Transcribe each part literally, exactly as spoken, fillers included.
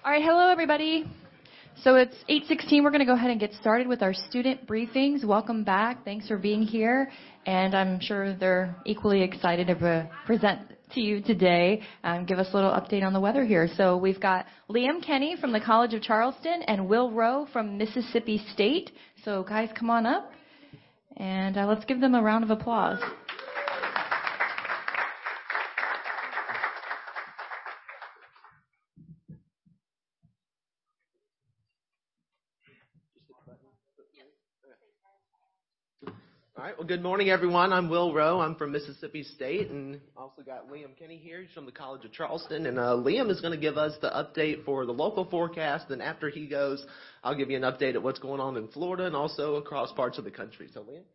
All right, hello everybody. So it's eight sixteen. We're going to go ahead and get started with our student briefings. Welcome back. Thanks for being here. And I'm sure they're equally excited to pre- present to you today and give us a little update on the weather here. So we've got Liam Kenny from the College of Charleston and Will Rowe from Mississippi State. So guys, come on up. And uh, let's give them a round of applause. All right. Well, good morning, everyone. I'm Will Rowe. I'm from Mississippi State, and also got Liam Kenny here. He's from the College of Charleston, and uh, Liam is going to give us the update for the local forecast. And after he goes, I'll give you an update of what's going on in Florida and also across parts of the country. So, Liam, go ahead.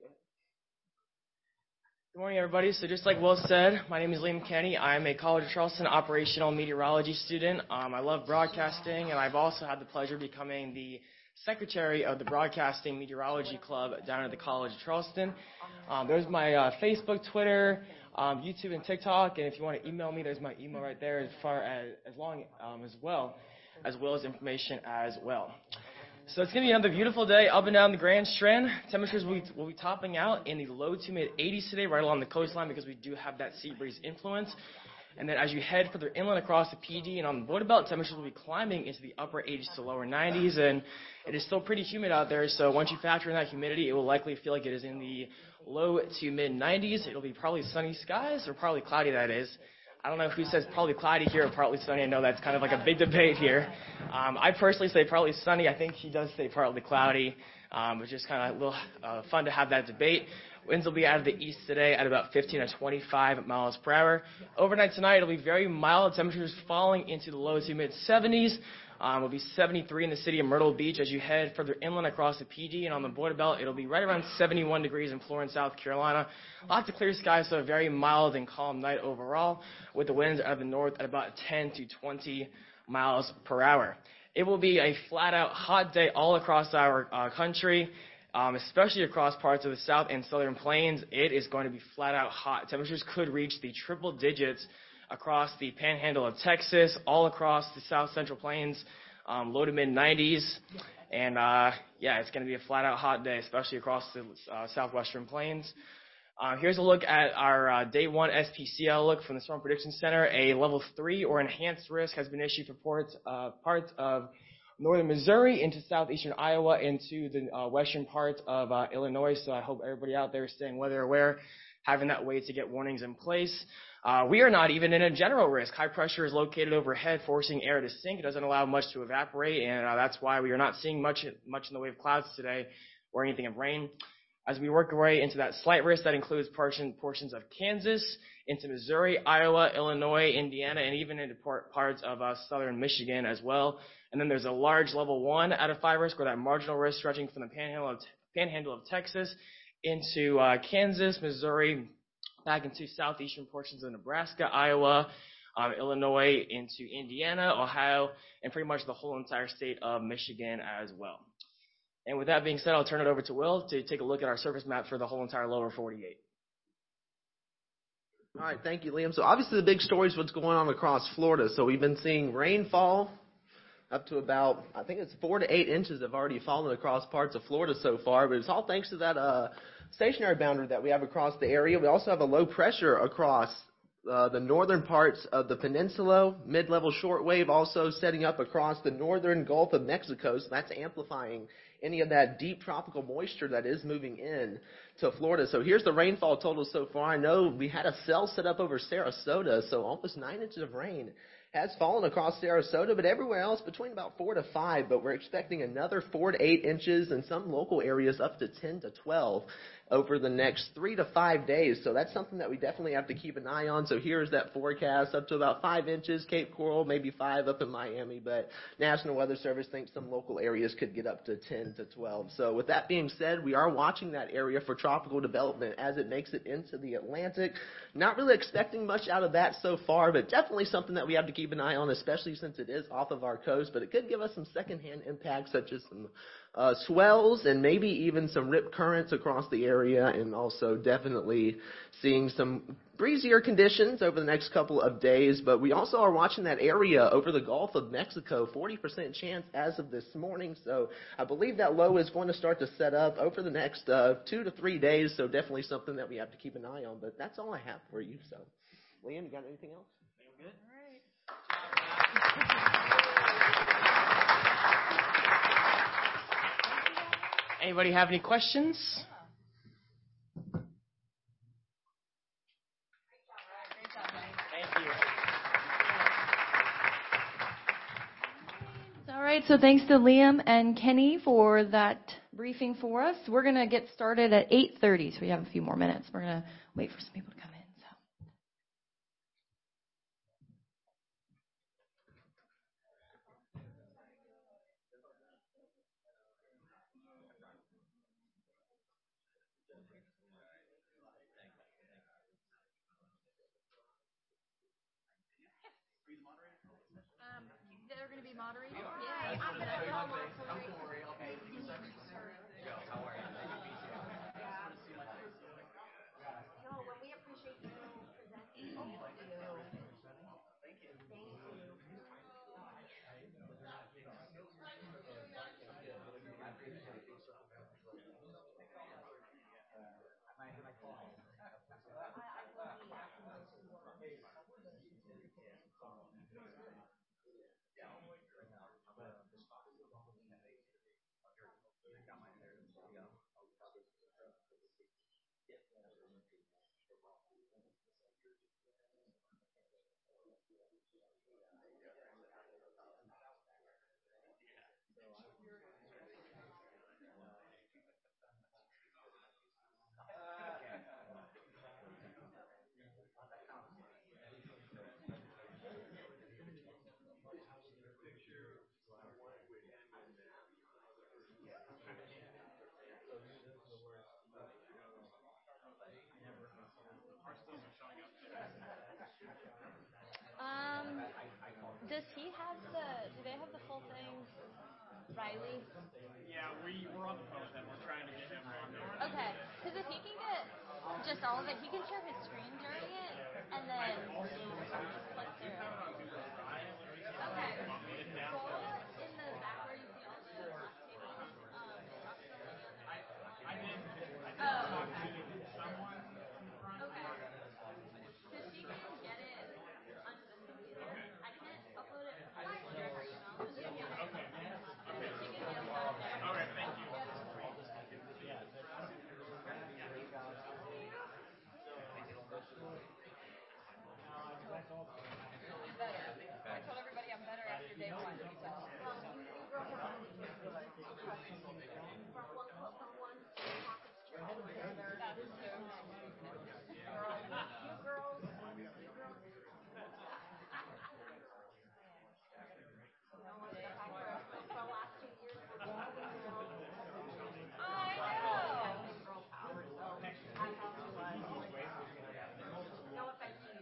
Good morning, everybody. So just like Will said, my name is Liam Kenny. I'm a College of Charleston operational meteorology student. Um, I love broadcasting, and I've also had the pleasure of becoming the secretary of the Broadcasting Meteorology Club down at the College of Charleston. Um, there's my uh, Facebook, Twitter, um, YouTube, and TikTok. And if you want to email me, there's my email right there as far as, as long um, as well, as well as information as well. So it's going to be another beautiful day up and down the Grand Strand. Temperatures will be, will be topping out in the low to mid eighties today, right along the coastline, because we do have that sea breeze influence. And then as you head further inland across the P D and on the border belt, temperatures will be climbing into the upper eighties to lower nineties. And it is still pretty humid out there, so once you factor in that humidity, it will likely feel like it is in the low to mid nineties. It'll be probably sunny skies, or probably cloudy, that is. I don't know who says probably cloudy here or partly sunny. I know that's kind of like a big debate here. Um, I personally say partly sunny. I think he does say partly cloudy. Um, it's just kind of a little uh, fun to have that debate. Winds will be out of the east today at about fifteen to twenty-five miles per hour. Overnight tonight, it'll be very mild. Temperatures falling into the low to mid seventies. Um, it'll be seventy-three in the city of Myrtle Beach. As you head further inland across the P D and on the border belt, it'll be right around seventy-one degrees in Florence, South Carolina. Lots of clear skies, so a very mild and calm night overall, with the winds out of the north at about ten to twenty miles per hour. It will be a flat-out hot day all across our uh, country. Um, especially across parts of the south and southern plains. It is going to be flat-out hot. Temperatures could reach the triple digits across the panhandle of Texas, all across the south central plains, um, low to mid nineties. And, uh, yeah, it's going to be a flat-out hot day, especially across the uh, southwestern plains. Uh, here's a look at our uh, day one S P C L look from the Storm Prediction Center. A level three or enhanced risk has been issued for parts, uh, parts of northern Missouri into southeastern Iowa into the uh, western part of uh, Illinois. So I hope everybody out there is staying weather aware, having that way to get warnings in place. Uh, we are not even in a general risk. High pressure is located overhead, forcing air to sink. It doesn't allow much to evaporate, and uh, that's why we are not seeing much, much in the way of clouds today or anything of rain. As we work our way into that slight risk, that includes portion, portions of Kansas, into Missouri, Iowa, Illinois, Indiana, and even into part, parts of uh, southern Michigan as well. And then there's a large level one out of five risk, or that marginal risk stretching from the panhandle of, panhandle of Texas into uh, Kansas, Missouri, back into southeastern portions of Nebraska, Iowa, um, Illinois, into Indiana, Ohio, and pretty much the whole entire state of Michigan as well. And with that being said, I'll turn it over to Will to take a look at our surface map for the whole entire lower forty-eight. All right. Thank you, Liam. So obviously the big story is what's going on across Florida. So we've been seeing rainfall up to about, I think it's four to eight inches have already fallen across parts of Florida so far, but it's all thanks to that uh, stationary boundary that we have across the area. We also have a low pressure across uh, the northern parts of the peninsula, mid-level shortwave also setting up across the northern Gulf of Mexico, so that's amplifying any of that deep tropical moisture that is moving in to Florida. So here's the rainfall total so far. I know we had a cell set up over Sarasota, so almost nine inches of rain has fallen across Sarasota, but everywhere else between about four to five, but we're expecting another four to eight inches in some local areas up to ten to twelve over the next three to five days. So that's something that we definitely have to keep an eye on. So here's that forecast up to about five inches, Cape Coral, maybe five up in Miami, but National Weather Service thinks some local areas could get up to ten to twelve. So with that being said, we are watching that area for tropical development as it makes it into the Atlantic. Not really expecting much out of that so far, but definitely something that we have to keep an eye on, especially since it is off of our coast, but it could give us some secondhand impacts such as some uh, swells and maybe even some rip currents across the area, and also definitely seeing some breezier conditions over the next couple of days. But we also are watching that area over the Gulf of Mexico, forty percent chance as of this morning. So I believe that low is going to start to set up over the next uh, two to three days. So definitely something that we have to keep an eye on. But that's all I have for you. So, Liam, you got anything else? Good. All right. Anybody have any questions? Thank you. All right, so thanks to Liam and Kenny for that briefing for us. We're going to get started at eight thirty, so we have a few more minutes. We're going to wait for some people to come in. Um, they're going to be moderating? Yeah, I'm going to be moderating. No, well, we appreciate you presenting. Oh, thank you. Thank you. Thank you. Um, does he have the, do they have the full thing, Riley? Yeah, we, we're on the phone with him. We're trying to get him on there. Okay, because if he can get just all of it, he can share his screen during it, and then just click through. Okay, go in the back where you see all the left tables. Um, I did. oh, okay. Someone. Okay. Because she can get it onto the computer. I can't upload it from my computer or email. Just give me a Okay. and then she can get it on there. Okay, thank you. I'm better. I told everybody I'm better after day one. So. Well, you, you girls are really good. From one, from one package to another. That's so you girls, you girls, you girls. No one's the fact for, for the last two years we're all in girl. I know. Girl power. So I have to like. No offense to you.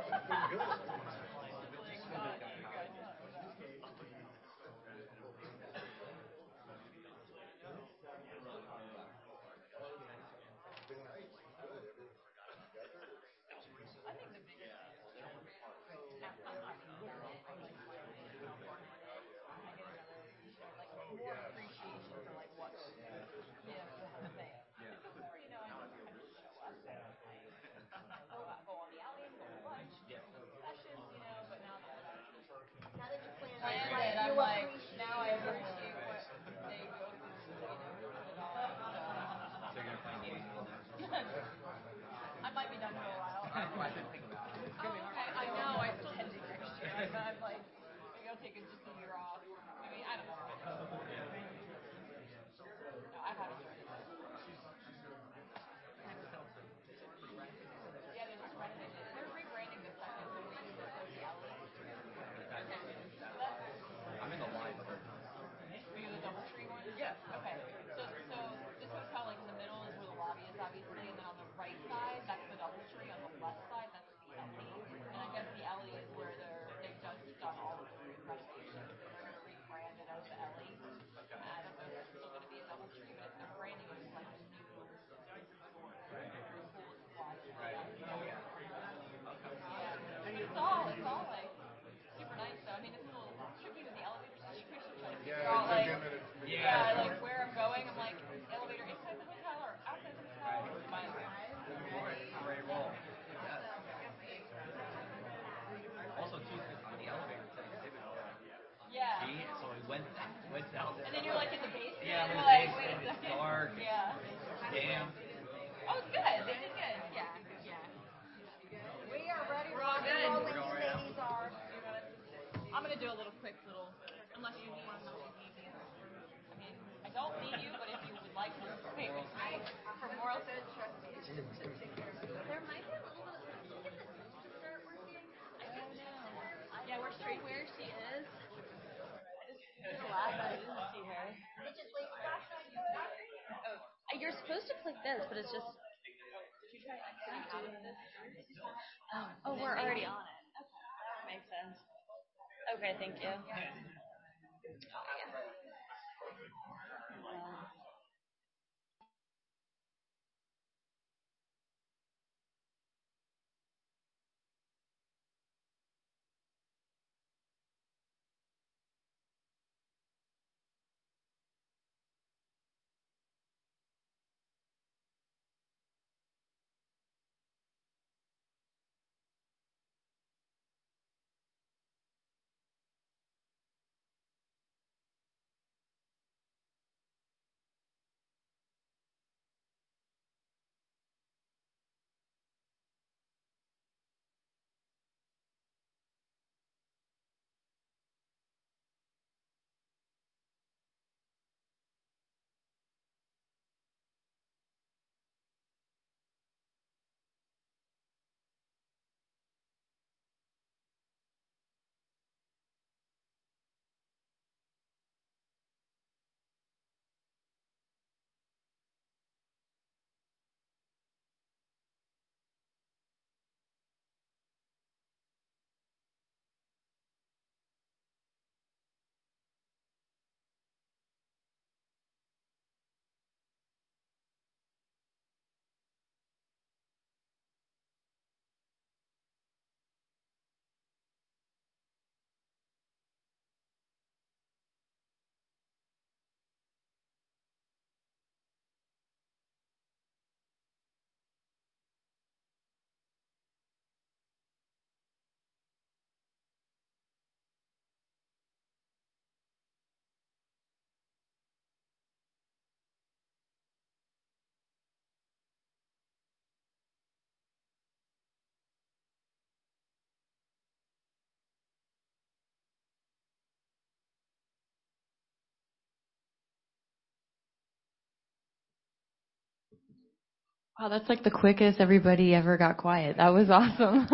More appreciation for like what you know the thing. Because before you know I just kind of show up and I go out, go on the alley and go to lunch, do some sessions, you know. But now that I've actually now that you plan it, like, I'm like now I appreciate what they go through, you know, to put it all out. So you're gonna plan I might be done for a while. Oh, okay. I know. I'm pretending next year, but I'm like maybe I'll take it just a year off. Maybe I don't know. No, I have enjoyed it. Yeah, they're just renovating. They're rebranding this time. They're moving the the alley. Okay. So that's. I'm in the live. Are you the DoubleTree one? Yeah. Okay. So so this hotel, like in the middle, is where the lobby is, obviously, and then on the right side, that's the DoubleTree. On the left side, that's the alley. And I guess the alley is where they're they've just done all of the renovations, and they're going to rebrand it as the L Yeah, like where I'm going, I'm like, elevator inside the hotel or outside the hotel? Fine. Ready to roll. Also, too, on the elevator, it's an exhibit hall. Yeah. See? So we went, went down there. And then you're like in the basement. Yeah, I'm in you're the like, basement. wait a It's second. dark. Yeah. Damn. Oh, it's good. They did good. Yeah. Yeah. We are ready. We're all good. When you ladies are. I'm gonna do a little quick little, unless you want to need me. I mean, I don't need you, but if you would like to. Wait, for moral sense, trust me. There might be a little bit of look at this start working. I don't know. Yeah, we're straight. Where she is. Just glad that I didn't see her. It just like flashed on you. Uh, You're supposed to click this, but it's just. Did you try exiting out of this? Oh, Oh, we're already on it. Okay. that makes sense. Okay, thank you. Wow, that's like the quickest everybody ever got quiet. That was awesome.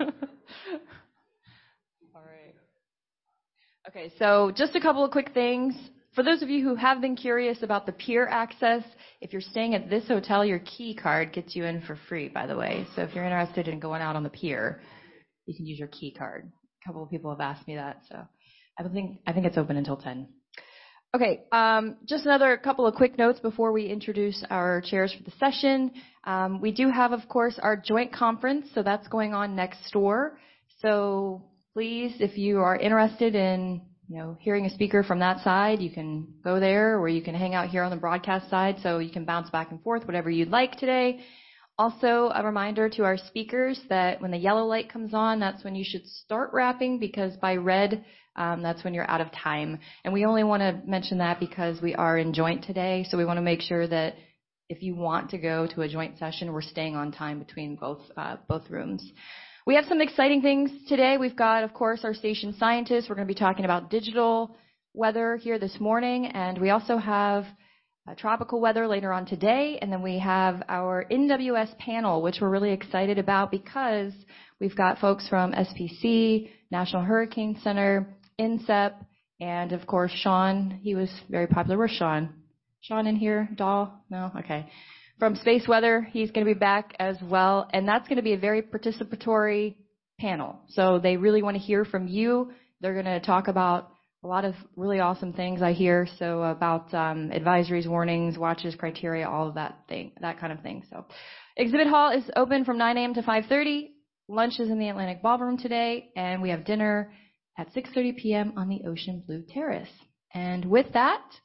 All right. Okay, so just a couple of quick things. For those of you who have been curious about the pier access, if you're staying at this hotel, your key card gets you in for free, by the way. So if you're interested in going out on the pier, you can use your key card. A couple of people have asked me that, so I think I think it's open until ten. Okay, um, just another couple of quick notes before we introduce our chairs for the session. Um, we do have, of course, our joint conference, so that's going on next door. So please, if you are interested in, you know, hearing a speaker from that side, you can go there, or you can hang out here on the broadcast side, so you can bounce back and forth, whatever you'd like today. Also, a reminder to our speakers that when the yellow light comes on, that's when you should start rapping, because by red, um, that's when you're out of time. And we only want to mention that because we are in joint today, so we want to make sure that if you want to go to a joint session, we're staying on time between both uh, both rooms. We have some exciting things today. We've got, of course, our station scientists. We're going to be talking about digital weather here this morning, and we also have Uh, tropical weather later on today, and then we have our N W S panel, which we're really excited about because we've got folks from S P C, National Hurricane Center, N C E P, and of course Sean. He was very popular. Where's Sean? Sean in here? Doll? No? Okay. From Space Weather, he's going to be back as well, and that's going to be a very participatory panel. So they really want to hear from you. They're going to talk about a lot of really awesome things I hear, so about um, advisories, warnings, watches, criteria, all of that thing, that kind of thing. So, exhibit hall is open from nine a.m. to five thirty. Lunch is in the Atlantic Ballroom today, and we have dinner at six thirty p.m. on the Ocean Blue Terrace. And with that,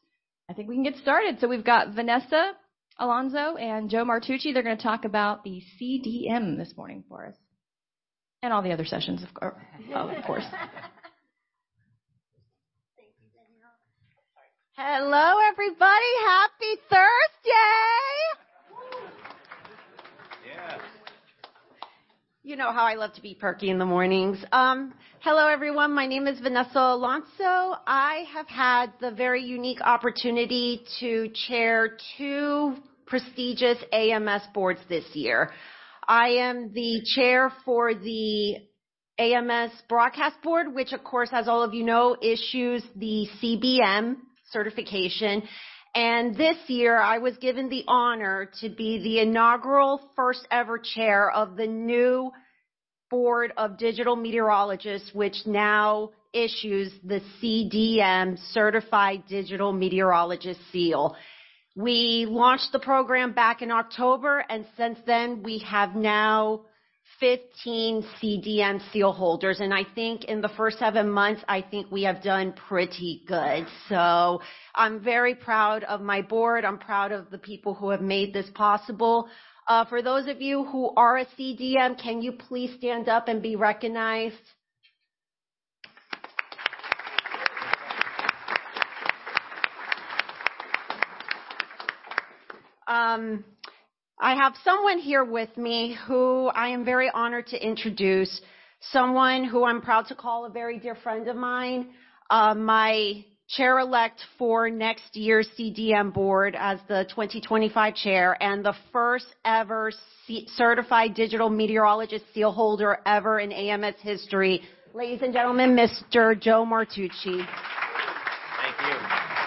I think we can get started. So we've got Vanessa Alonso and Joe Martucci. They're going to talk about the C D M this morning for us. And all the other sessions, of course. Of course. Hello, everybody. Happy Thursday. Yeah. You know how I love to be perky in the mornings. Um, hello, everyone. My name is Vanessa Alonso. I have had the very unique opportunity to chair two prestigious A M S boards this year. I am the chair for the A M S Broadcast Board, which, of course, as all of you know, issues the C B M certification. And this year, I was given the honor to be the inaugural first ever chair of the new Board of Digital Meteorologists, which now issues the C D M Certified Digital Meteorologist seal. We launched the program back in October, and since then, we have now fifteen C D M seal holders. And I think in the first seven months, I think we have done pretty good. So I'm very proud of my board. I'm proud of the people who have made this possible. Uh, for those of you who are a C D M, can you please stand up and be recognized? Um, I have someone here with me who I am very honored to introduce, someone who I'm proud to call a very dear friend of mine, uh, my chair-elect for next year's C D M board as the twenty twenty-five chair, and the first ever C- certified digital meteorologist seal holder ever in A M S history. Ladies and gentlemen, Mister Joe Martucci. Thank you.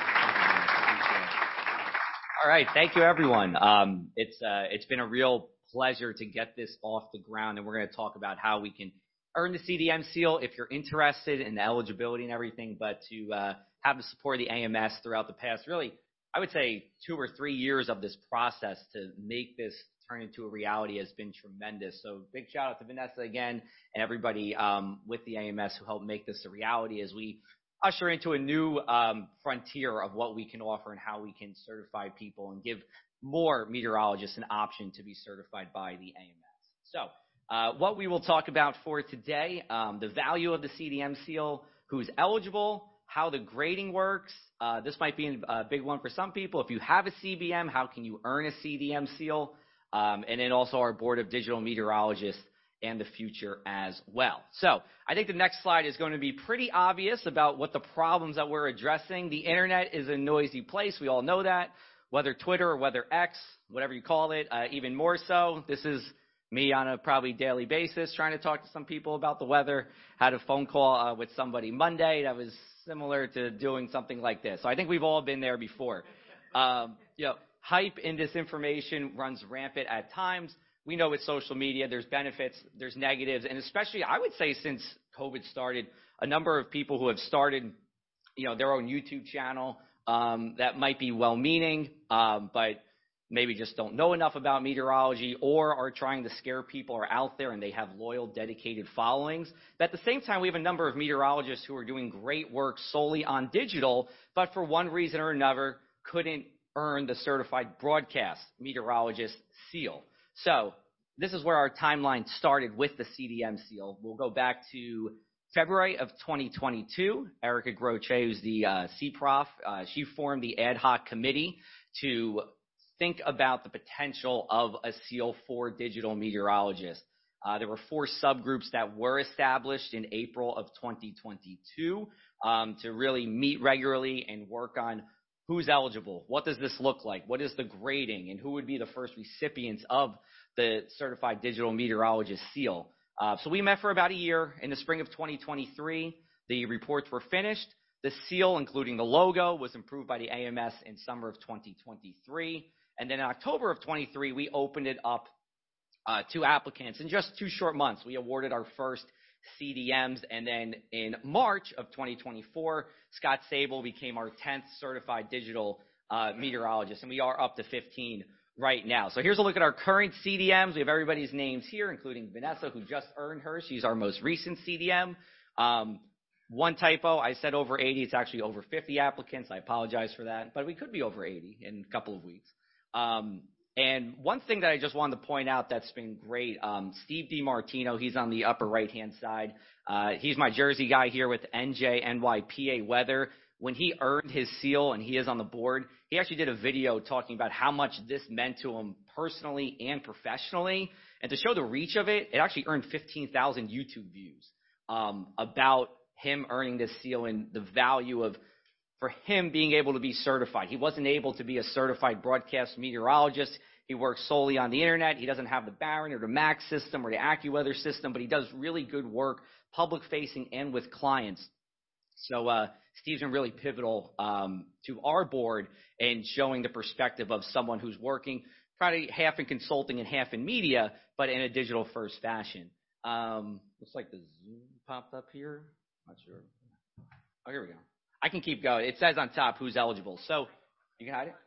All right, thank you, everyone. Um, it's uh, it's been a real pleasure to get this off the ground, and we're going to talk about how we can earn the C D M seal if you're interested in the eligibility and everything, but to uh, have the support of the A M S throughout the past, really, I would say two or three years of this process to make this turn into a reality has been tremendous. So big shout out to Vanessa again and everybody um, with the A M S who helped make this a reality as we usher into a new um, frontier of what we can offer and how we can certify people and give more meteorologists an option to be certified by the A M S. So uh, what we will talk about for today, um, the value of the C D M seal, who's eligible, how the grading works. Uh, this might be a big one for some people. If you have a C B M, how can you earn a C D M seal? Um, and then also our Board of Digital Meteorologists and the future as well. So I think the next slide is going to be pretty obvious about what the problems that we're addressing. The internet is a noisy place. We all know that, whether Twitter or whether X, whatever you call it, uh, even more so. This is me on a probably daily basis trying to talk to some people about the weather. Had a phone call uh, with somebody Monday that was similar to doing something like this. So I think we've all been there before. Um, you know, hype and disinformation runs rampant at times. We know with social media, there's benefits, there's negatives, and especially, I would say, since COVID started, a number of people who have started, you know, their own YouTube channel um, that might be well-meaning, um, but maybe just don't know enough about meteorology or are trying to scare people or are out there and they have loyal, dedicated followings. But at the same time, we have a number of meteorologists who are doing great work solely on digital, but for one reason or another couldn't earn the certified broadcast meteorologist seal. So this is where our timeline started with the C D M seal. We'll go back to February of twenty twenty-two. Erica Groche, who's the uh, C Prof, uh, she formed the ad hoc committee to think about the potential of a seal for digital meteorologists. Uh, there were four subgroups that were established in April of twenty twenty-two um, to really meet regularly and work on who's eligible, what does this look like, what is the grading, and who would be the first recipients of the Certified Digital Meteorologist seal. Uh, so we met for about a year. In the spring of twenty twenty-three, the reports were finished. The seal, including the logo, was approved by the A M S in summer of twenty twenty-three. And then in October of twenty-three, we opened it up uh, to applicants. In just two short months, we awarded our first C D Ms. And then in March of twenty twenty-four, Scott Sable became our tenth certified digital uh, meteorologist. And we are up to fifteen right now. So here's a look at our current C D Ms. We have everybody's names here, including Vanessa, who just earned her. She's our most recent C D M. Um, one typo, I said over eighty. It's actually over fifty applicants. I apologize for that, but we could be over eighty in a couple of weeks. Um, and one thing that I just wanted to point out that's been great, um, Steve DiMartino, he's on the upper right-hand side. Uh, he's my Jersey guy here with N J N Y P A Weather. When he earned his seal and he is on the board, he actually did a video talking about how much this meant to him personally and professionally. And to show the reach of it, it actually earned fifteen thousand YouTube views um, about him earning this seal and the value of, for him being able to be certified. He wasn't able to be a certified broadcast meteorologist. He works solely on the internet. He doesn't have the Barron or the Max system or the AccuWeather system, but he does really good work, public-facing and with clients. So uh, Steve's been really pivotal um, to our board in showing the perspective of someone who's working probably half in consulting and half in media, but in a digital-first fashion. Um, looks like the Zoom popped up here. Not sure. Oh, here we go. I can keep going. It says on top who's eligible. So you can hide it?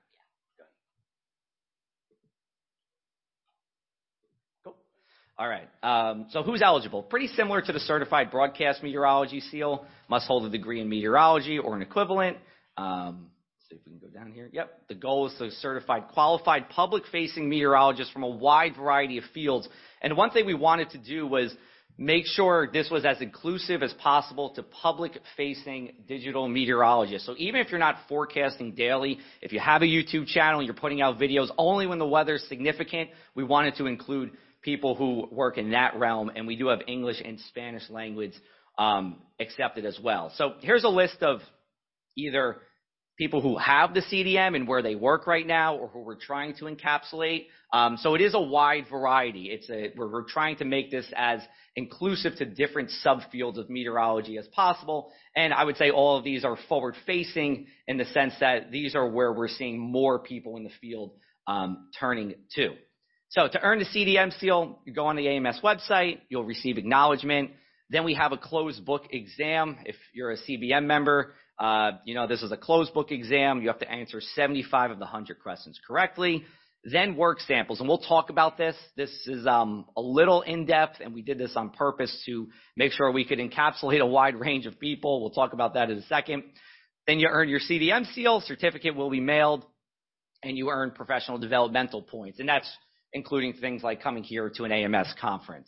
Cool. All right. Um, so who's eligible? Pretty similar to the Certified Broadcast Meteorology seal. Must hold a degree in meteorology or an equivalent. Um, let's see if we can go down here. Yep. The goal is to certified qualified public-facing meteorologists from a wide variety of fields. And one thing we wanted to do was make sure this was as inclusive as possible to public-facing digital meteorologists. So even if you're not forecasting daily, if you have a YouTube channel and you're putting out videos only when the weather's significant, we wanted to include people who work in that realm, and we do have English and Spanish language um, accepted as well. So here's a list of either people who have the C D M and where they work right now, or who we're trying to encapsulate. Um, so it is a wide variety. It's a, we're, we're trying to make this as inclusive to different subfields of meteorology as possible. And I would say all of these are forward-facing in the sense that these are where we're seeing more people in the field um, turning to. So to earn the C D M seal, you go on the A M S website, you'll receive acknowledgement. Then we have a closed book exam. If you're a C B M member, uh, you know, this is a closed book exam. You have to answer seventy-five of the one hundred questions correctly. Then work samples, and we'll talk about this. This is um, a little in-depth, and we did this on purpose to make sure we could encapsulate a wide range of people. We'll talk about that in a second. Then you earn your C D M seal. Certificate will be mailed, and you earn professional developmental points, and that's including things like coming here to an A M S conference.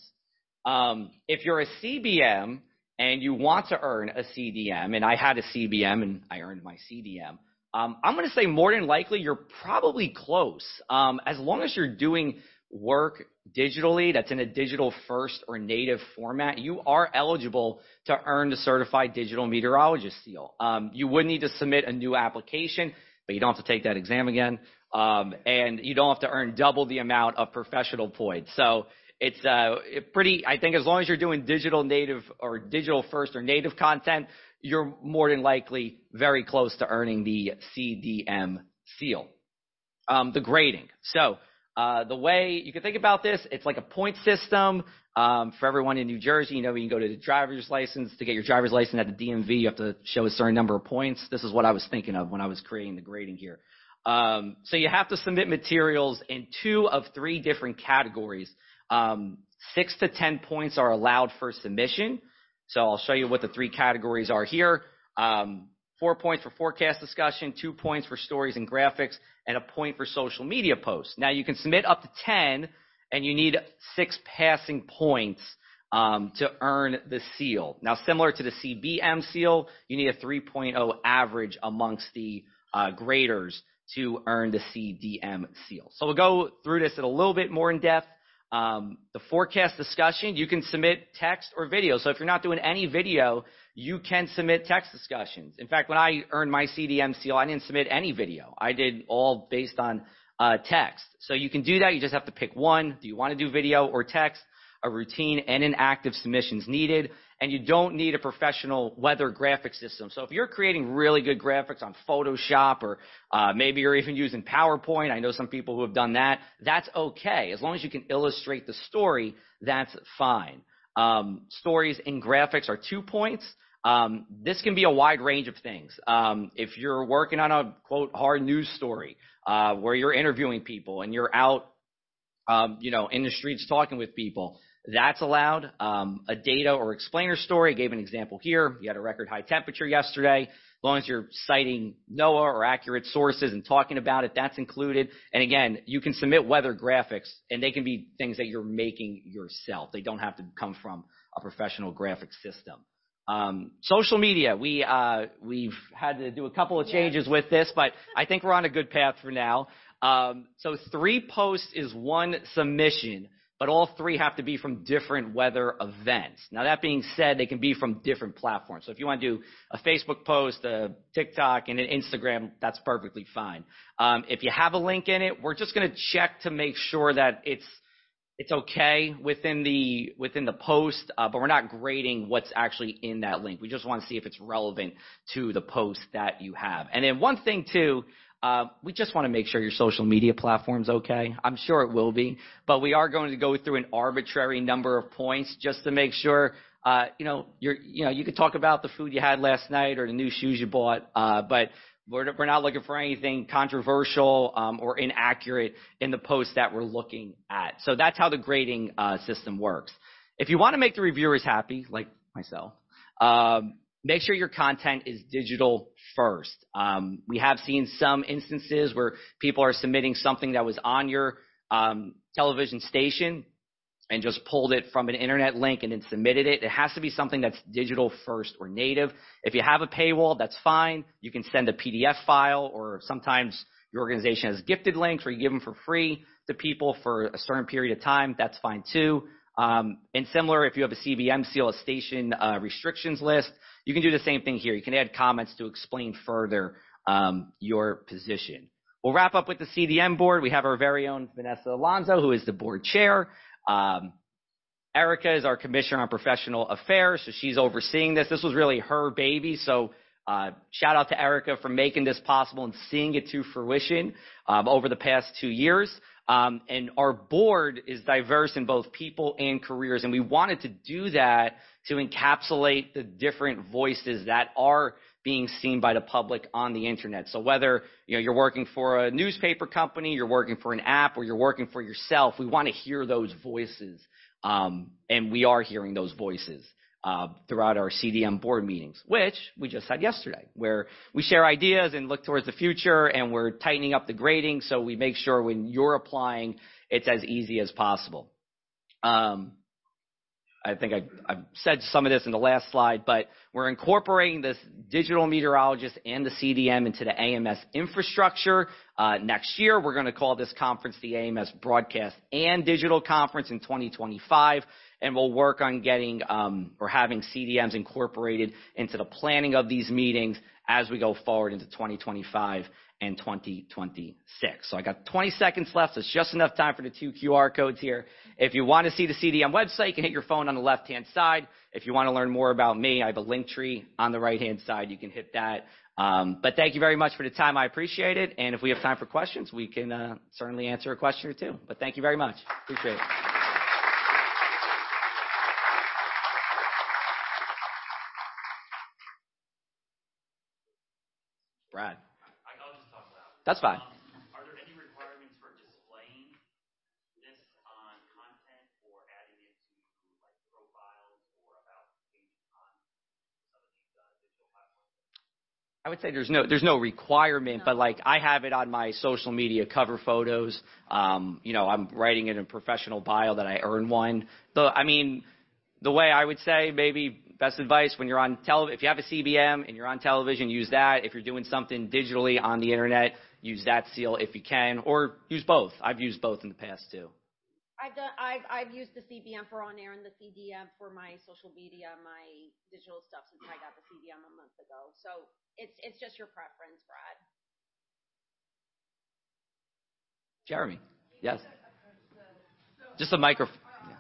Um, if you're a C B M and you want to earn a C D M, and I had a C B M and I earned my C D M, um, I'm going to say more than likely you're probably close. Um, as long as you're doing work digitally that's in a digital first or native format, you are eligible to earn the Certified Digital Meteorologist seal. Um, you would need to submit a new application, but you don't have to take that exam again. Um, and you don't have to earn double the amount of professional points. So it's uh, it pretty, I think as long as you're doing digital native or digital first or native content, you're more than likely very close to earning the C D M seal. Um, the grading. So uh, the way you can think about this, it's like a point system. Um, for everyone in New Jersey, you know, you can go to the driver's license. To get your driver's license at the D M V, you have to show a certain number of points. This is what I was thinking of when I was creating the grading here. Um, so you have to submit materials in two of three different categories. Um, six to ten points are allowed for submission. So I'll show you what the three categories are here. Um, four points for forecast discussion, two points for stories and graphics, and a point for social media posts. Now you can submit up to ten, and you need six passing points um, to earn the seal. Now, similar to the C B M seal, you need a three point oh average amongst the uh, graders to earn the C D M seal. So we'll go through this in a little bit more in depth. Um, the forecast discussion, you can submit text or video. So if you're not doing any video, you can submit text discussions. In fact, when I earned my C D M seal, I didn't submit any video. I did all based on uh, text. So you can do that. You just have to pick one. Do you want to do video or text? A routine and an active submissions needed. And you don't need a professional weather graphic system. So if you're creating really good graphics on Photoshop, or uh, maybe you're even using PowerPoint, I know some people who have done that, that's okay. As long as you can illustrate the story, that's fine. Um, stories and graphics are two points. Um, this can be a wide range of things. Um, if you're working on a, quote, hard news story uh, where you're interviewing people and you're out, um, you know, in the streets talking with people, That's allowed. Um, a data or explainer story, I gave an example here. You had a record high temperature yesterday. As long as you're citing NOAA or accurate sources and talking about it, that's included. And again, you can submit weather graphics, and they can be things that you're making yourself. They don't have to come from a professional graphic system. Um, social media, we, uh, we've had to do a couple of changes with this, but I think we're on a good path for now. Um, so three posts is one submission, but all three have to be from different weather events. Now, that being said, they can be from different platforms. So if you want to do a Facebook post, a TikTok, and an Instagram, that's perfectly fine. Um, if you have a link in it, we're just going to check to make sure that it's it's okay within the within the post, uh, but we're not grading what's actually in that link. We just want to see if it's relevant to the post that you have. And then one thing, too, Uh, we just want to make sure your social media platform's okay. I'm sure it will be, but we are going to go through an arbitrary number of points just to make sure, uh, you know, you're, you know, you could talk about the food you had last night or the new shoes you bought, uh, but we're, we're not looking for anything controversial, um, or inaccurate in the post that we're looking at. So that's how the grading, uh, system works. If you want to make the reviewers happy, like myself, um, make sure your content is digital first. Um, we have seen some instances where people are submitting something that was on your um, television station and just pulled it from an internet link and then submitted it. It has to be something that's digital first or native. If you have a paywall, that's fine. You can send a P D F file, or sometimes your organization has gifted links where you give them for free to people for a certain period of time. That's fine too. Um, and similar, if you have a C B M seal, a station uh, restrictions list, you can do the same thing here. You can add comments to explain further um, your position. We'll wrap up with the C D M board. We have our very own Vanessa Alonso, who is the board chair. Um, Erica is our commissioner on professional affairs, so she's overseeing this. This was really her baby, so uh, shout out to Erica for making this possible and seeing it to fruition um, over the past two years. Um, and our board is diverse in both people and careers, and we wanted to do that to encapsulate the different voices that are being seen by the public on the internet. So whether you know you're working for a newspaper company, you're working for an app, or you're working for yourself, we want to hear those voices, um, and we are hearing those voices uh, throughout our C D M board meetings, which we just had yesterday, where we share ideas and look towards the future, and we're tightening up the grading so we make sure when you're applying, it's as easy as possible. Um, I think I, I've said some of this in the last slide, but we're incorporating this digital meteorologist and the C D M into the A M S infrastructure. Uh, next year, we're going to call this conference the A M S Broadcast and Digital Conference in twenty twenty-five, and we'll work on getting um, or having C D Ms incorporated into the planning of these meetings as we go forward into twenty twenty-five and twenty twenty-six. So I got twenty seconds left. So it's just enough time for the two Q R codes here. If you want to see the C D M website, you can hit your phone on the left-hand side. If you want to learn more about me, I have a link tree on the right-hand side. You can hit that. Um, but thank you very much for the time. I appreciate it. And if we have time for questions, we can uh, certainly answer a question or two. But thank you very much. Appreciate it. Brad. I'll just talk loud. That's fine. Um, are there any requirements for displaying this on content or adding it to like profiles or about pages on some of these uh, digital platforms? I would say there's no there's no requirement, No. but like I have it on my social media cover photos. Um, you know, I'm writing in a professional bio that I earn one. The I mean, the way I would say maybe. Best advice when you're on tele, if you have a C B M and you're on television, use that. If you're doing something digitally on the internet, use that seal if you can, or use both. I've used both in the past too. I've done. I've I've used the C B M for on air and the C D M for my social media, my digital stuff since I got the C D M a month ago. So it's it's just your preference, Brad. Jeremy, yes. Just a microphone. Yeah.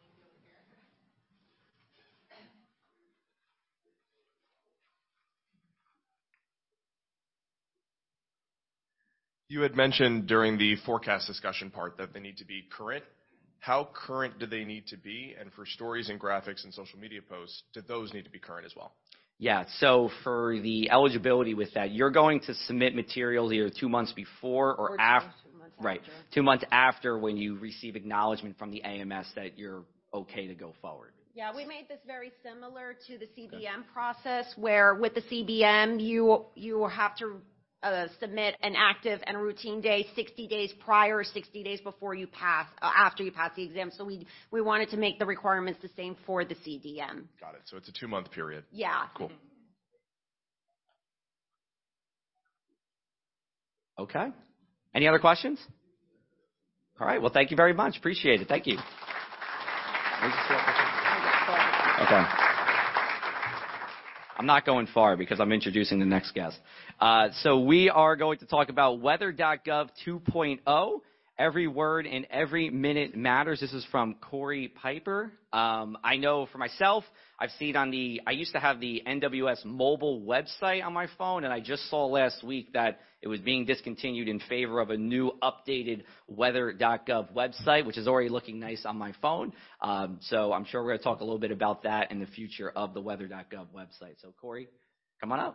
You had mentioned during the forecast discussion part that they need to be current. How current do they need to be? And for stories and graphics and social media posts, do those need to be current as well? Yeah, so for the eligibility with that, you're going to submit materials either two months before or, Or two- after, two months right, after. two months after when you receive acknowledgement from the A M S that you're okay to go forward. Yeah, we made this very similar to the C B M process, where with the C B M, you you have to uh, submit an active and routine day sixty days prior or sixty days before you pass, uh, after you pass the exam. So we we wanted to make the requirements the same for the C D M. Got it. So it's a two-month period. Yeah. Cool. Okay. Any other questions? All right. Well, thank you very much. Appreciate it. Thank you. Okay. I'm not going far because I'm introducing the next guest. Uh, so we are going to talk about weather dot gov two point oh. Every word and every minute matters. This is from Corey Piper. Um, I know for myself, I've seen on the, I used to have the N W S mobile website on my phone, and I just saw last week that it was being discontinued in favor of a new updated weather dot gov website, which is already looking nice on my phone. Um, so I'm sure we're going to talk a little bit about that in the future of the weather dot gov website. So Corey, come on up.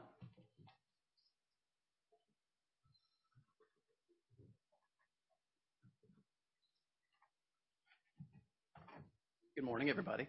Good morning, everybody.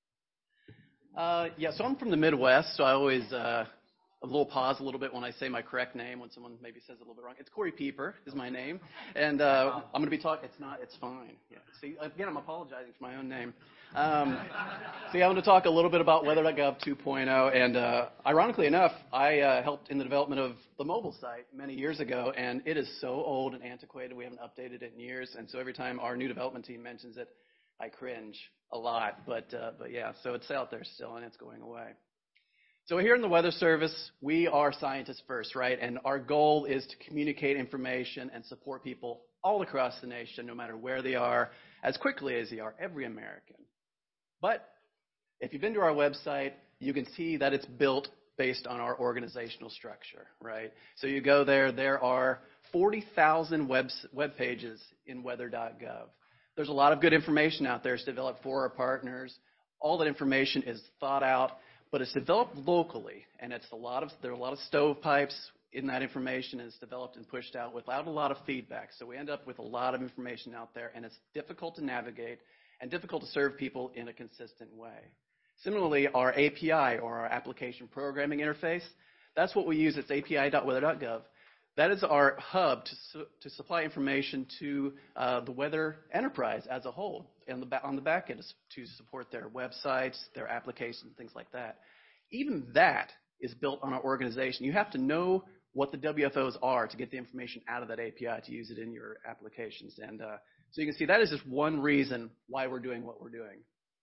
Uh, yeah, so I'm from the Midwest, so I always uh, a little pause a little bit when I say my correct name when someone maybe says it a little bit wrong. It's Corey Pieper is my name, and uh, I'm going to be talking. It's not. It's fine. Yeah. See, again, I'm apologizing for my own name. Um, so yeah, I'm going to talk a little bit about weather dot gov two point oh, and uh, ironically enough, I uh, helped in the development of the mobile site many years ago, and it is so old and antiquated. We haven't updated it in years, and so every time our new development team mentions it, I cringe a lot, but uh, but yeah, so it's out there still, and it's going away. So here in the Weather Service, we are scientists first, right? And our goal is to communicate information and support people all across the nation, no matter where they are, as quickly as they are, every American. But if you've been to our website, you can see that it's built based on our organizational structure, right? So you go there, there are forty thousand web, web pages in weather dot gov. There's a lot of good information out there. It's developed for our partners. All that information is thought out, but it's developed locally, and it's a lot of there are a lot of stovepipes in that information, and it's developed and pushed out without a lot of feedback. So we end up with a lot of information out there, and it's difficult to navigate and difficult to serve people in a consistent way. Similarly, our A P I, or our application programming interface, that's what we use. It's A P I dot weather dot gov. That is our hub to, su to supply information to uh, the weather enterprise as a whole, and the on the back end to support their websites, their applications, things like that. Even that is built on our organization. You have to know what the W F Os are to get the information out of that A P I to use it in your applications. And uh, so you can see that is just one reason why we're doing what we're doing.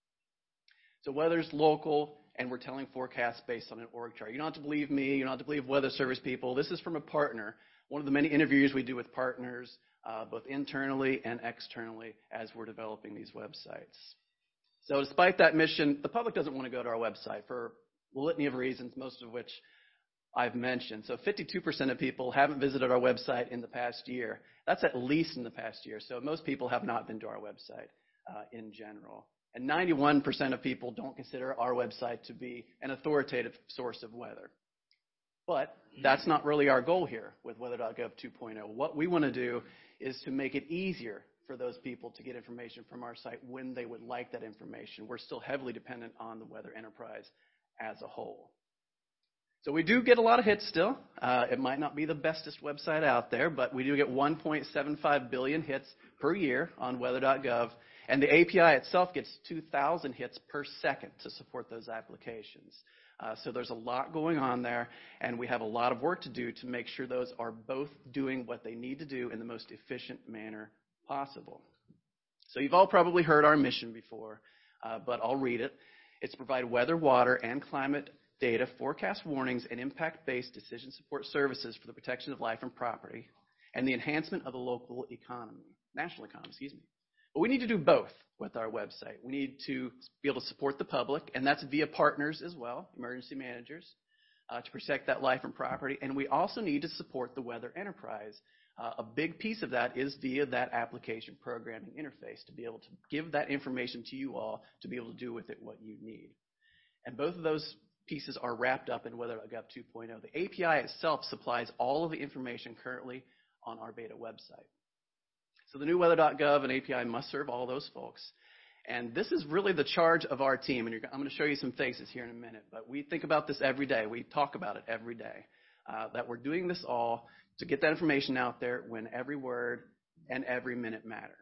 So weather's local, and we're telling forecasts based on an org chart. You don't have to believe me. You don't have to believe weather service people. This is from a partner. One of the many interviews we do with partners, uh, both internally and externally, as we're developing these websites. So despite that mission, the public doesn't want to go to our website for a litany of reasons, most of which I've mentioned. So fifty-two percent of people haven't visited our website in the past year. That's at least in the past year. So most people have not been to our website uh, in general. And ninety-one percent of people don't consider our website to be an authoritative source of weather. But that's not really our goal here with weather dot gov two point oh. What we want to do is to make it easier for those people to get information from our site when they would like that information. We're still heavily dependent on the weather enterprise as a whole. So we do get a lot of hits still. Uh, it might not be the bestest website out there, but we do get one point seven five billion hits per year on weather dot gov. And the A P I itself gets two thousand hits per second to support those applications. Uh, so there's a lot going on there, and we have a lot of work to do to make sure those are both doing what they need to do in the most efficient manner possible. So you've all probably heard our mission before, uh, but I'll read it. It's to provide weather, water, and climate data, forecast warnings, and impact-based decision support services for the protection of life and property, and the enhancement of the local economy, national economy, excuse me. But we need to do both with our website. We need to be able to support the public, and that's via partners as well, emergency managers, uh, to protect that life and property. And we also need to support the weather enterprise. Uh, a big piece of that is via that application programming interface, to be able to give that information to you all to be able to do with it what you need. And both of those pieces are wrapped up in weather dot gov two point oh. The A P I itself supplies all of the information currently on our beta website. So the new weather dot gov and A P I must serve all those folks. And this is really the charge of our team. And you're, I'm going to show you some faces here in a minute. But we think about this every day. We talk about it every day, uh, that we're doing this all to get that information out there when every word and every minute matter.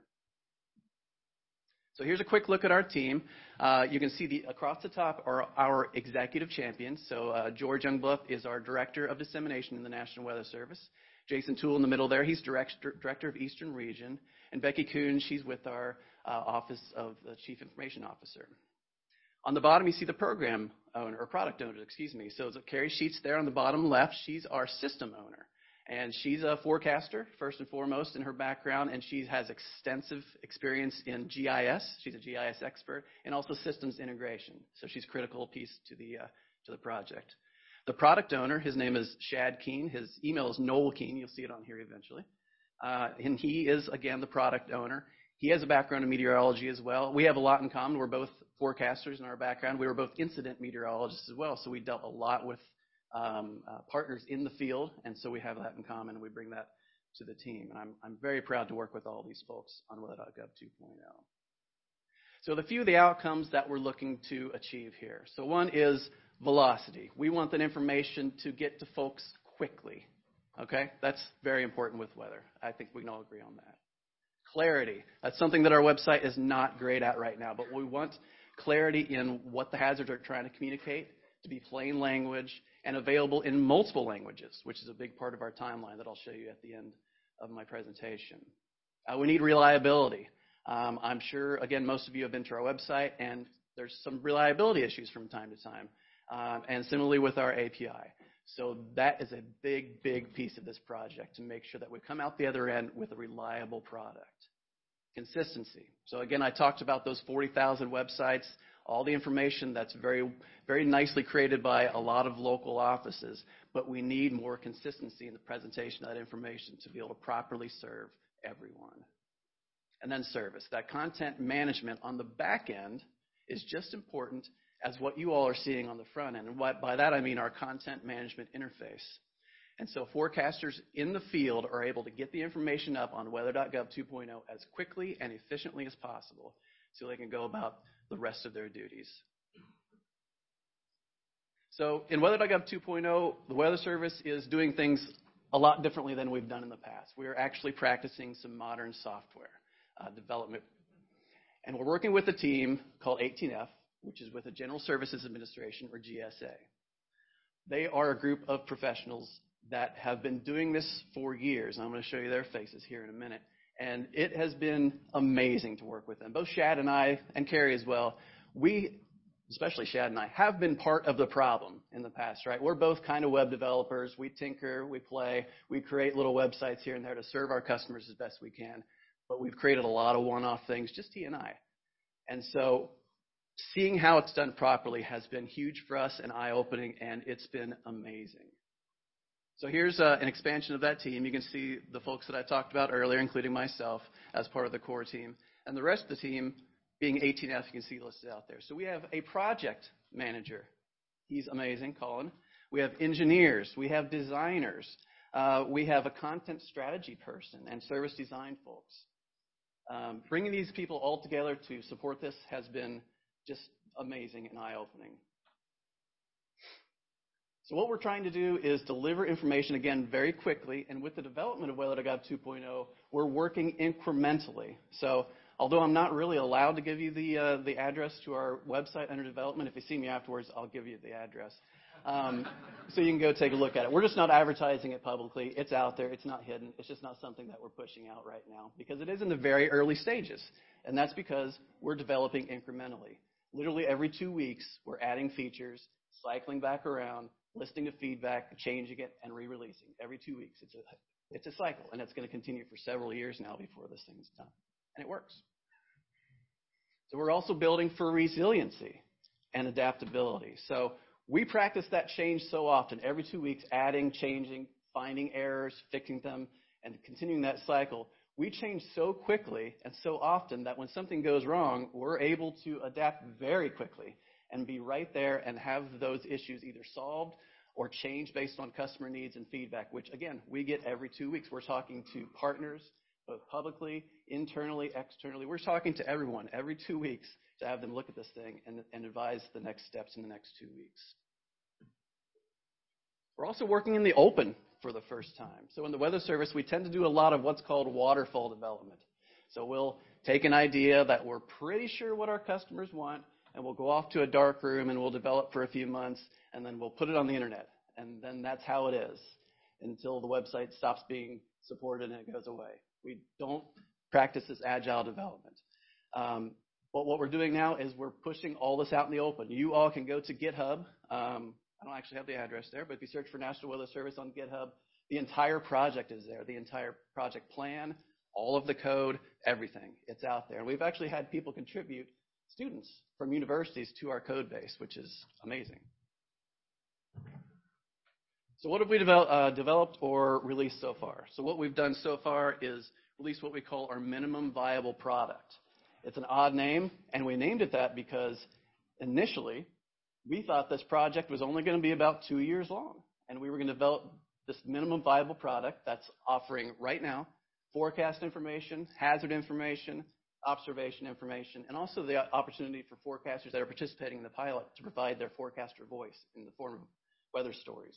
So here's a quick look at our team. Uh, you can see the, across the top are our executive champions. So uh, George Youngbluff is our Director of Dissemination in the National Weather Service. Jason Toole in the middle there, he's Director, Director of Eastern Region. And Becky Kuhn, she's with our uh, Office of the Chief Information Officer. On the bottom, you see the program owner, or product owner, excuse me. So Carrie Sheets there on the bottom left, she's our system owner. And she's a forecaster, first and foremost, in her background, and she has extensive experience in G I S. She's a G I S expert, and also systems integration. So she's a critical piece to the, uh, to the project. The product owner, his name is Shad Keene. His email is Noel Keene. You'll see it on here eventually. Uh, and he is, again, the product owner. He has a background in meteorology as well. We have a lot in common. We're both forecasters in our background. We were both incident meteorologists as well, so we dealt a lot with Um, uh, partners in the field, and so we have that in common, and we bring that to the team. And I'm, I'm very proud to work with all these folks on weather dot gov two point oh. So the few of the outcomes that we're looking to achieve here. So one is velocity. We want that information to get to folks quickly. Okay? That's very important with weather. I think we can all agree on that. Clarity. That's something that our website is not great at right now, but we want clarity in what the hazards are trying to communicate, to be plain language and available in multiple languages, which is a big part of our timeline that I'll show you at the end of my presentation. Uh, we need reliability. Um, I'm sure, again, most of you have been to our website, and there's some reliability issues from time to time, um, and similarly with our A P I. So that is a big, big piece of this project, to make sure that we come out the other end with a reliable product. Consistency. So again, I talked about those forty thousand websites, all the information that's very, very nicely created by a lot of local offices, but we need more consistency in the presentation of that information to be able to properly serve everyone. And then service. That content management on the back end is just important as what you all are seeing on the front end. And what, by that I mean our content management interface. And so forecasters in the field are able to get the information up on weather dot gov two point oh as quickly and efficiently as possible so they can go about the rest of their duties. So in weather dot gov two point oh, the Weather Service is doing things a lot differently than we've done in the past. We are actually practicing some modern software uh, development. And we're working with a team called eighteen F, which is with the General Services Administration, or G S A. They are a group of professionals that have been doing this for years. I'm going to show you their faces here in a minute. And it has been amazing to work with them. Both Shad and I, and Carrie as well, we, especially Shad and I, have been part of the problem in the past, right? We're both kind of web developers. We tinker, we play, we create little websites here and there to serve our customers as best we can. But we've created a lot of one-off things, just he and I. And so seeing how it's done properly has been huge for us and eye-opening, and it's been amazing. So here's uh, an expansion of that team. You can see the folks that I talked about earlier, including myself, as part of the core team. And the rest of the team, being eighteen F, you can see listed out there. So we have a project manager. He's amazing, Colin. We have engineers. We have designers. Uh, we have a content strategy person and service design folks. Um, bringing these people all together to support this has been just amazing and eye-opening. So what we're trying to do is deliver information, again, very quickly. And with the development of weather dot gov two point oh, we're working incrementally. So although I'm not really allowed to give you the, uh, the address to our website under development, if you see me afterwards, I'll give you the address. Um, so you can go take a look at it. We're just not advertising it publicly. It's out there. It's not hidden. It's just not something that we're pushing out right now because it is in the very early stages. And that's because we're developing incrementally. Literally every two weeks, we're adding features, cycling back around, listening to feedback, changing it, and re-releasing. Every two weeks. It's a, it's a cycle, and it's going to continue for several years now before this thing's done. And it works. So we're also building for resiliency and adaptability. So we practice that change so often, every two weeks, adding, changing, finding errors, fixing them, and continuing that cycle. We change so quickly and so often that when something goes wrong, we're able to adapt very quickly and be right there and have those issues either solved or changed based on customer needs and feedback, which, again, we get every two weeks. We're talking to partners, both publicly, internally, externally. We're talking to everyone every two weeks to have them look at this thing and, and advise the next steps in the next two weeks. We're also working in the open for the first time. So in the Weather Service, we tend to do a lot of what's called waterfall development. So we'll take an idea that we're pretty sure what our customers want, and we'll go off to a dark room and we'll develop for a few months, and then we'll put it on the internet. And then that's how it is until the website stops being supported and it goes away. We don't practice this agile development. Um, but what we're doing now is we're pushing all this out in the open. You all can go to GitHub. Um, I don't actually have the address there, but if you search for National Weather Service on GitHub, the entire project is there, the entire project plan, all of the code, everything. It's out there. And we've actually had people contribute, students from universities, to our code base, which is amazing. So what have we develop, uh, developed or released so far? So what we've done so far is release what we call our minimum viable product. It's an odd name, and we named it that because initially we thought this project was only going to be about two years long, and we were going to develop this minimum viable product that's offering right now forecast information, hazard information, observation information, and also the opportunity for forecasters that are participating in the pilot to provide their forecaster voice in the form of weather stories.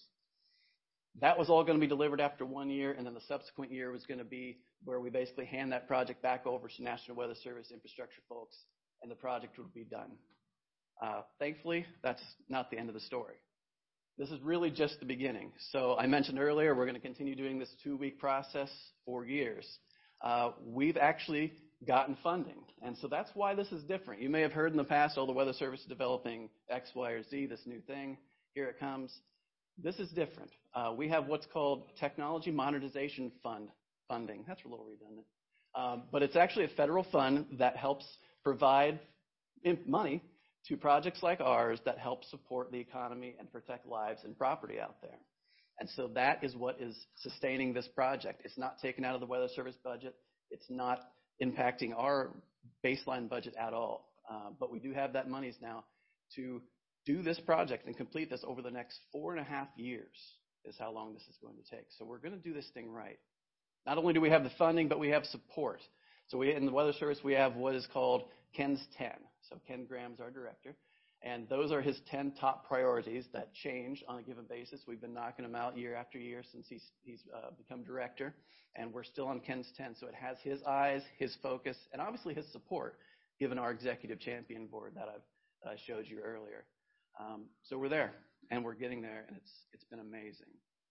That was all going to be delivered after one year, and then the subsequent year was going to be where we basically hand that project back over to National Weather Service infrastructure folks, and the project would be done. Uh, thankfully, that's not the end of the story. This is really just the beginning. So I mentioned earlier, we're going to continue doing this two-week process for years. Uh, we've actually gotten funding, and so that's why this is different. You may have heard in the past, oh, the Weather Service is developing X, Y, or Z, this new thing. Here it comes. This is different. Uh, we have what's called Technology Modernization Fund funding. That's a little redundant. Um, but it's actually a federal fund that helps provide money to projects like ours that help support the economy and protect lives and property out there. And so that is what is sustaining this project. It's not taken out of the Weather Service budget. It's not impacting our baseline budget at all. Uh, but we do have that monies now to do this project and complete this over the next four and a half years is how long this is going to take. So we're going to do this thing right. Not only do we have the funding, but we have support. So we, in the Weather Service, we have what is called Ken's ten. So Ken Graham's our director. And those are his ten top priorities that change on a given basis. We've been knocking them out year after year since he's, he's uh, become director. And we're still on Ken's ten. So it has his eyes, his focus, and obviously his support, given our executive champion board that I've uh, showed you earlier. Um, so we're there, and we're getting there, and it's it's been amazing.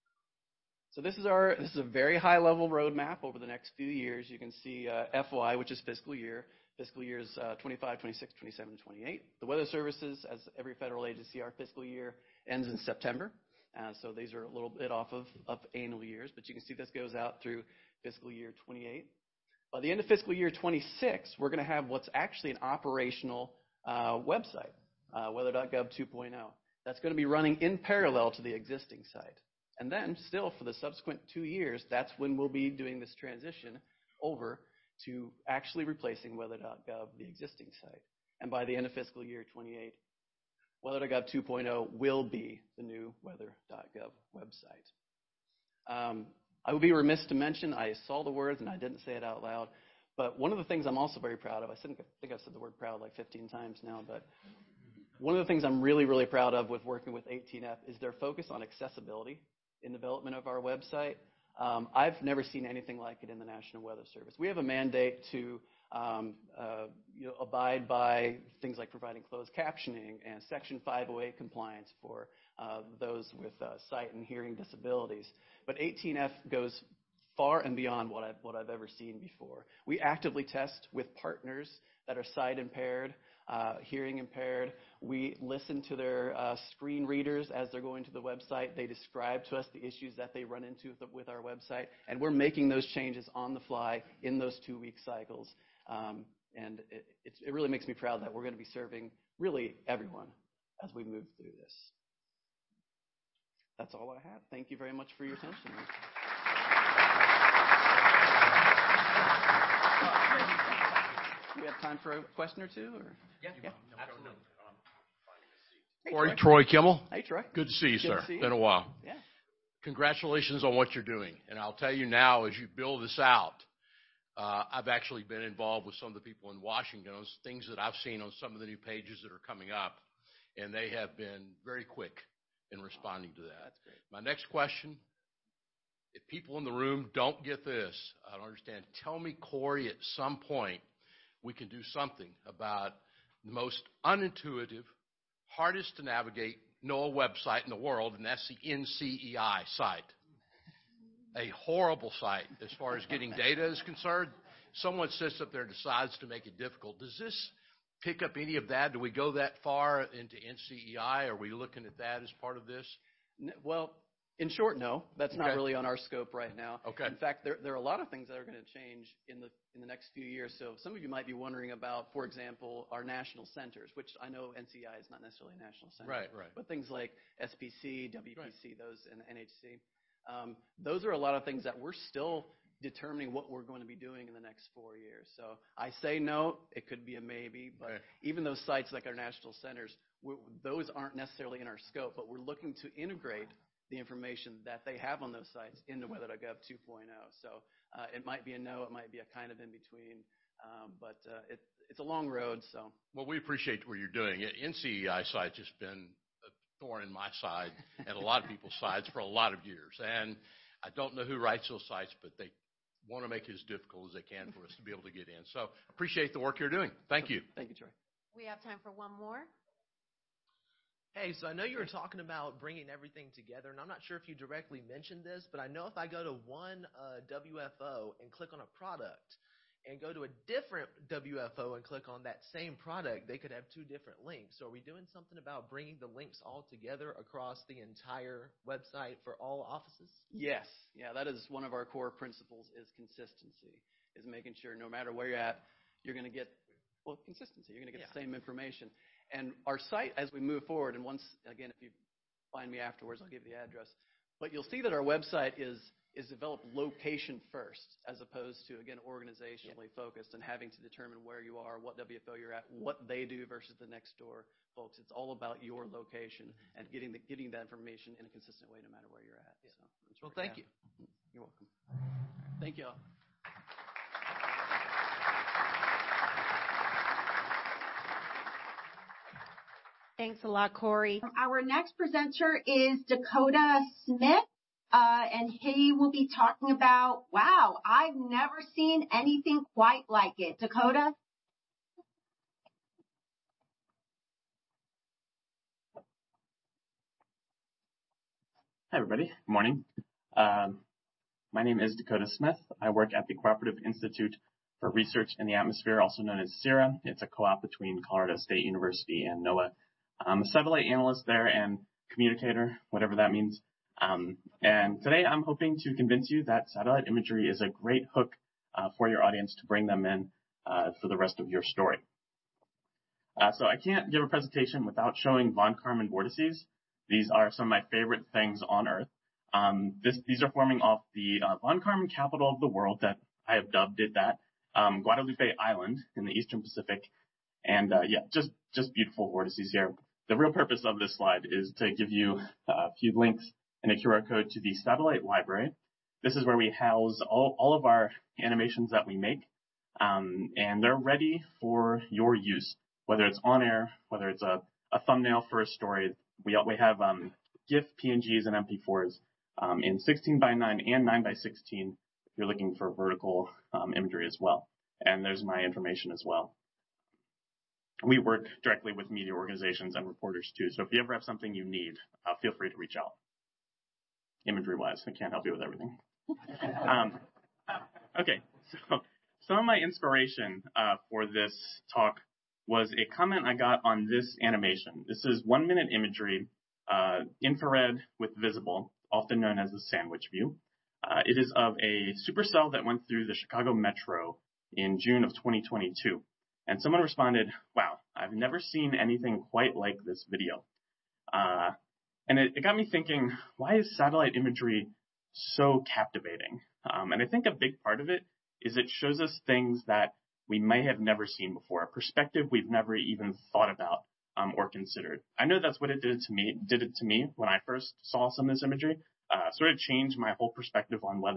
So this is our this is a very high level roadmap over the next few years. You can see uh, F Y, which is fiscal year. Fiscal years uh, twenty-five, twenty-six, twenty-seven, twenty-eight. The Weather Services, as every federal agency, our fiscal year ends in September. Uh, so these are a little bit off of, of annual years, but you can see this goes out through fiscal year twenty-eight. By the end of fiscal year twenty-six, we're going to have what's actually an operational uh, website. Uh, weather dot gov two point oh. That's going to be running in parallel to the existing site. And then still for the subsequent two years, that's when we'll be doing this transition over to actually replacing weather dot gov, the existing site. And by the end of fiscal year twenty-eight, weather dot gov two point oh will be the new weather dot gov website. Um, I would be remiss to mention, I saw the words and I didn't say it out loud, but one of the things I'm also very proud of, I think, I think I've said the word proud like fifteen times now, but one of the things I'm really, really proud of with working with eighteen F is their focus on accessibility in development of our website. Um, I've never seen anything like it in the National Weather Service. We have a mandate to um, uh, you know, abide by things like providing closed captioning and Section five oh eight compliance for uh, those with uh, sight and hearing disabilities. But eighteen F goes far and beyond what I've, what I've ever seen before. We actively test with partners that are sight impaired, uh, hearing impaired. We listen to their uh, screen readers as they're going to the website. They describe to us the issues that they run into with, the, with our website, and we're making those changes on the fly in those two-week cycles. Um, and it, it's, it really makes me proud that we're going to be serving really everyone as we move through this. That's all I have. Thank you very much for your attention. We have time for a question or two? Or? Yeah, yeah. Absolutely. Hey, Troy. Troy Kimmel. Hey, Troy. Good to see you, Good sir. to see you. Been a while. Yeah. Congratulations on what you're doing. And I'll tell you now, as you build this out, Uh, I've actually been involved with some of the people in Washington on things that I've seen on some of the new pages that are coming up, and they have been very quick in responding to that. That's great. My next question, if people in the room don't get this, I don't understand. Tell me, Corey, at some point we can do something about the most unintuitive, hardest to navigate NOAA website in the world, and that's the N C E I site. A horrible site as far as getting data is concerned. Someone sits up there and decides to make it difficult. Does this pick up any of that? Do we go that far into N C E I? Are we looking at that as part of this? Well, in short, no. That's not Okay. really on our scope right now. Okay. In fact, there, there are a lot of things that are going to change in the in the next few years. So some of you might be wondering about, for example, our national centers, which I know N C E I is not necessarily a national center. Right, right. But things like S P C, W P C, Right. those, and N H C. Um, those are a lot of things that we're still determining what we're going to be doing in the next four years. So I say no, it could be a maybe, but Okay. even those sites like our national centers, we're, those aren't necessarily in our scope, but we're looking to integrate the information that they have on those sites into weather dot gov two point oh. So uh, it might be a no, it might be a kind of in between, um, but uh, it, it's a long road. So Well, we appreciate what you're doing. N C E I site's just been a thorn in my side and a lot of people's sides for a lot of years. And I don't know who writes those sites, but they want to make it as difficult as they can for us to be able to get in. So appreciate the work you're doing. Thank you. Thank you, Troy. We have time for one more. Hey, so I know you were talking about bringing everything together, and I'm not sure if you directly mentioned this, but I know if I go to one uh, W F O and click on a product and go to a different W F O and click on that same product, they could have two different links. So are we doing something about bringing the links all together across the entire website for all offices? Yes. Yeah, that is one of our core principles is consistency, is making sure no matter where you're at, you're going to get, well, consistency. You're going to get Yeah. the same information. And our site, as we move forward, and once, again, if you find me afterwards, I'll give you the address. But you'll see that our website is is developed location first, as opposed to, again, organizationally yeah. focused and having to determine where you are, what W F O you're at, what they do versus the next door folks. It's all about your location mm-hmm. and getting the, getting that information in a consistent way no matter where you're at. Yeah. So, well, thank you. You're welcome. Thank you all. Thanks a lot, Corey. Our next presenter is Dakota Smith, uh, and he will be talking about, wow, I've never seen anything quite like it. Dakota? Hi, everybody. Good morning. Um, my name is Dakota Smith. I work at the Cooperative Institute for Research in the Atmosphere, also known as CIRA. It's a co-op between Colorado State University and NOAA. I'm a satellite analyst there and communicator, whatever that means. Um, and today I'm hoping to convince you that satellite imagery is a great hook uh, for your audience to bring them in uh, for the rest of your story. Uh, so I can't give a presentation without showing von Karman vortices. These are some of my favorite things on Earth. Um, this, these are forming off the uh, von Karman capital of the world that I have dubbed it that, um, Guadalupe Island in the Eastern Pacific. And uh, yeah, just just beautiful vortices here. The real purpose of this slide is to give you a few links and a Q R code to the satellite library. This is where we house all, all of our animations that we make, um, and they're ready for your use, whether it's on air, whether it's a, a thumbnail for a story. We, we have um, GIF, P N Gs, and M P fours um, in sixteen by nine and nine by sixteen if you're looking for vertical um, imagery as well. And there's my information as well. We work directly with media organizations and reporters too, so if you ever have something you need, uh, feel free to reach out. Imagery-wise, I can't help you with everything. um, okay, so some of my inspiration uh, for this talk was a comment I got on this animation. This is one-minute imagery, uh, infrared with visible, often known as the sandwich view. Uh, it is of a supercell that went through the Chicago Metro in June of twenty twenty-two. And someone responded, wow, I've never seen anything quite like this video. Uh, and it, it got me thinking, why is satellite imagery so captivating? Um, and I think a big part of it is it shows us things that we may have never seen before, a perspective we've never even thought about um, or considered. I know that's what it did to me, did it to me when I first saw some of this imagery. Uh, sort of changed my whole perspective on weather.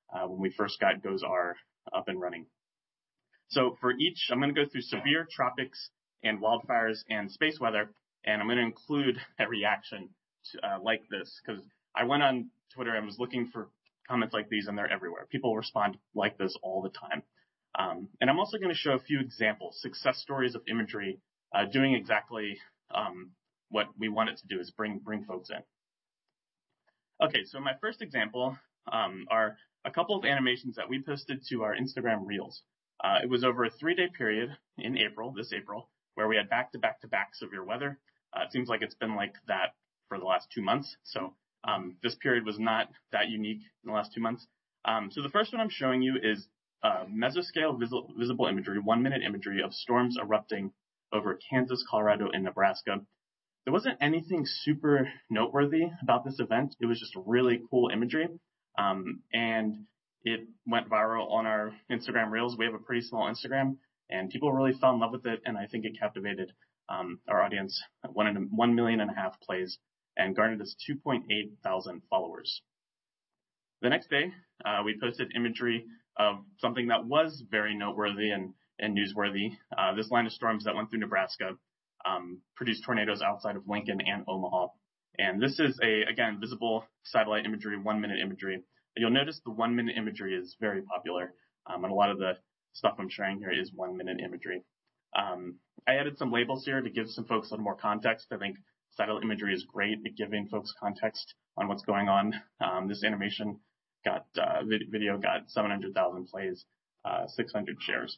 uh, when we first got GOES-R up and running. So for each, I'm going to go through severe, tropics, and wildfires and space weather, and I'm going to include a reaction to, uh, like this, because I went on Twitter and was looking for comments like these, and they're everywhere. People respond like this all the time. Um, and I'm also going to show a few examples, success stories of imagery uh, doing exactly um, what we want it to do, is bring bring folks in. Okay, so my first example um, are a couple of animations that we posted to our Instagram Reels. Uh, it was over a three-day period in April, this April, where we had back-to-back-to-back severe weather. Uh, it seems like it's been like that for the last two months. So um, this period was not that unique in the last two months. Um, so the first one I'm showing you is uh, mesoscale visible, visible imagery, one-minute imagery of storms erupting over Kansas, Colorado, and Nebraska. There wasn't anything super noteworthy about this event. It was just really cool imagery. Um, and it went viral on our Instagram Reels. We have a pretty small Instagram, and people really fell in love with it, and I think it captivated um, our audience. One, and a, one million and a half plays and garnered us two point eight thousand followers. The next day, uh, we posted imagery of something that was very noteworthy and, and newsworthy. Uh, this line of storms that went through Nebraska um, produced tornadoes outside of Lincoln and Omaha. And this is a, again, visible satellite imagery, one-minute imagery. You'll notice the one-minute imagery is very popular, um, and a lot of the stuff I'm sharing here is one-minute imagery. Um, I added some labels here to give some folks a little more context. I think satellite imagery is great at giving folks context on what's going on. Um, this animation got uh, vid- video got seven hundred thousand plays, uh, six hundred shares.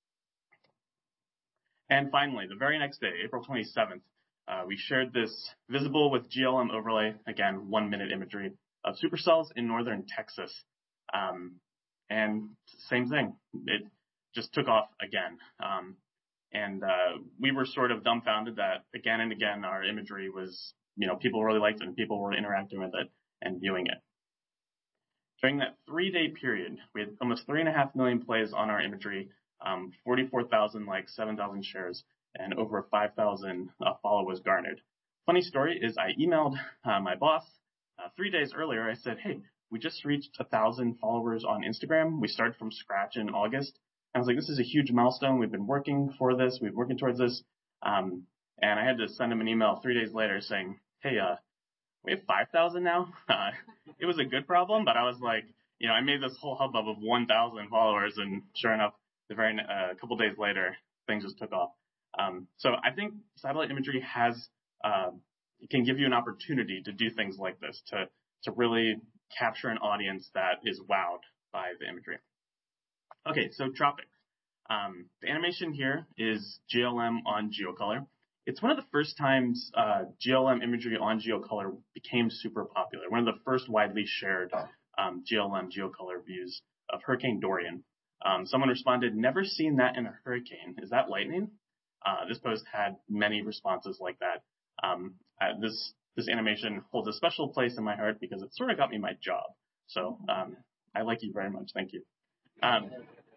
And finally, the very next day, April twenty-seventh, uh, we shared this visible with G L M overlay, again, one-minute imagery of supercells in northern Texas. Um, and same thing, it just took off again. Um, and uh, we were sort of dumbfounded that again and again our imagery was, you know, people really liked it and people were interacting with it and viewing it. During that three-day period, we had almost three and a half million plays on our imagery, um, forty-four thousand likes, seven thousand shares, and over five thousand uh, followers garnered. Funny story is I emailed uh, my boss uh, three days earlier. I said, hey, we just reached one thousand followers on Instagram. We started from scratch in August. I was like, this is a huge milestone. We've been working for this. We've been working towards this. Um, and I had to send him an email three days later saying, hey, uh, we have five thousand now. Uh, it was a good problem, but I was like, you know, I made this whole hubbub of one thousand followers, and sure enough, the very uh, a couple days later, things just took off. Um, so I think satellite imagery has uh, it can give you an opportunity to do things like this, to to really capture an audience that is wowed by the imagery. Okay, so tropics. Um, the animation here is G L M on GeoColor. It's one of the first times uh, G L M imagery on GeoColor became super popular. One of the first widely shared um, G L M GeoColor views of Hurricane Dorian. Um, someone responded, never seen that in a hurricane. Is that lightning? Uh, this post had many responses like that. Um, uh, this this animation holds a special place in my heart because it sort of got me my job. So um, I like you very much. Thank you. Um,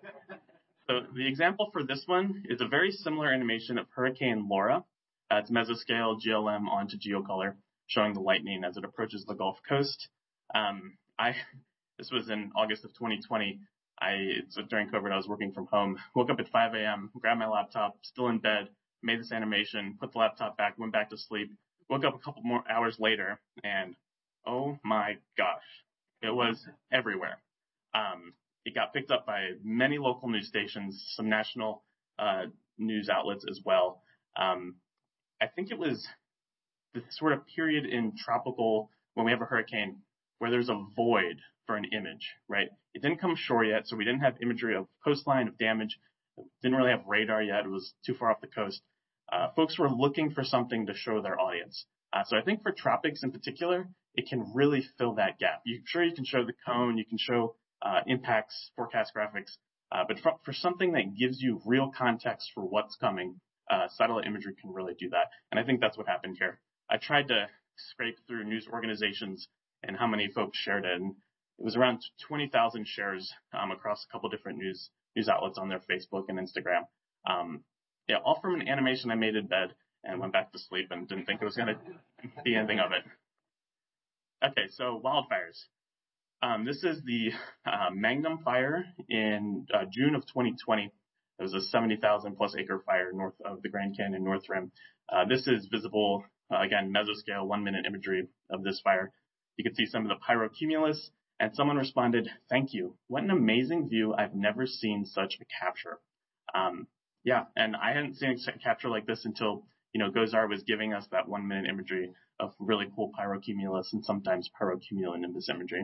so the example for this one is a very similar animation of Hurricane Laura. Uh, it's mesoscale G L M onto GeoColor, showing the lightning as it approaches the Gulf Coast. Um, I this was in August of twenty twenty. I it's during COVID. I was working from home. Woke up at five a.m., grabbed my laptop, still in bed, made this animation, put the laptop back, went back to sleep. Woke up a couple more hours later, and oh my gosh, it was everywhere. Um, it got picked up by many local news stations, some national uh, news outlets as well. Um, I think it was the sort of period in tropical, when we have a hurricane, where there's a void for an image, right? It didn't come ashore yet, so we didn't have imagery of coastline, of damage. Didn't really have radar yet. It was too far off the coast. Uh, folks were looking for something to show their audience. Uh, so I think for tropics in particular, it can really fill that gap. You, sure, you can show the cone, you can show uh, impacts, forecast graphics, uh, but for, for something that gives you real context for what's coming, uh, satellite imagery can really do that. And I think that's what happened here. I tried to scrape through news organizations and how many folks shared it, and it was around twenty thousand shares um, across a couple different news news outlets on their Facebook and Instagram. Um, yeah, all from an animation I made in bed and went back to sleep and didn't think it was going to be anything of it. Okay, so wildfires. Um, this is the uh, Magnum fire in uh, June of twenty twenty. It was a seventy thousand plus acre fire north of the Grand Canyon North Rim. Uh, this is visible, uh, again, mesoscale, one minute imagery of this fire. You can see some of the pyrocumulus, and someone responded, "Thank you. What an amazing view. I've never seen such a capture." Um, yeah, and I hadn't seen a capture like this until, you know, Gozar was giving us that one minute imagery of really cool pyrocumulus and sometimes pyrocumulonimbus imagery.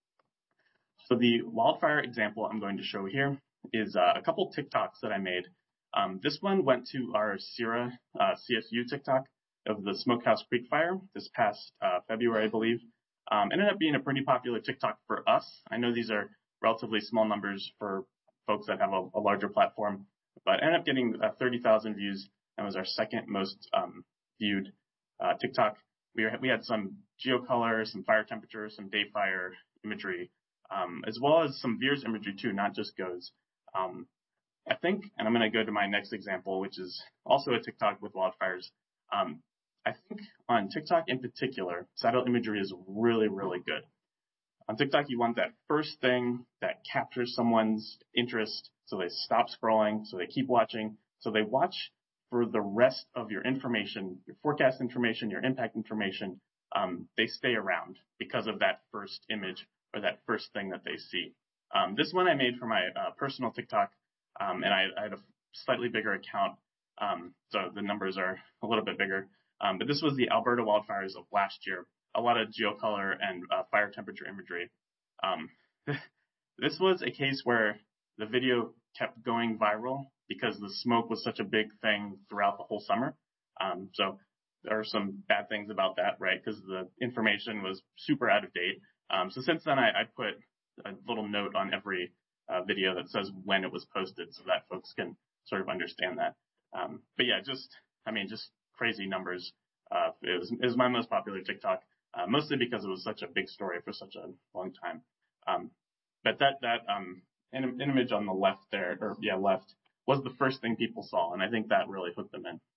So the wildfire example I'm going to show here is uh, a couple TikToks that I made. Um, this one went to our CIRA uh, C S U TikTok of the Smokehouse Creek fire this past uh, February, I believe. Um, ended up being a pretty popular TikTok for us. I know these are relatively small numbers for folks that have a, a larger platform, but ended up getting uh, thirty thousand views and was our second most um, viewed uh, TikTok. We, were, we had some geocolor, some fire temperature, some day fire imagery, um, as well as some V I R S imagery too, not just GOES. Um, I think, and I'm going to go to my next example, which is also a TikTok with wildfires. Um, I think on TikTok in particular, satellite imagery is really, really good. On TikTok, you want that first thing that captures someone's interest so they stop scrolling, so they keep watching, so they watch for the rest of your information, your forecast information, your impact information. Um, they stay around because of that first image or that first thing that they see. Um, this one I made for my uh, personal TikTok, um, and I, I had a slightly bigger account, um, so the numbers are a little bit bigger. Um, but this was the Alberta wildfires of last year. A lot of geocolor and uh, fire temperature imagery. Um, this was a case where the video kept going viral because the smoke was such a big thing throughout the whole summer. Um, so there are some bad things about that, right? Because the information was super out of date. Um, so since then, I, I put a little note on every uh, video that says when it was posted so that folks can sort of understand that. Um, but yeah, just, I mean, just crazy numbers. Uh, it was, it was my most popular TikTok, uh, mostly because it was such a big story for such a long time. Um, but that, that, um, an image on the left there, or yeah, left, was the first thing people saw, and I think that really hooked them in.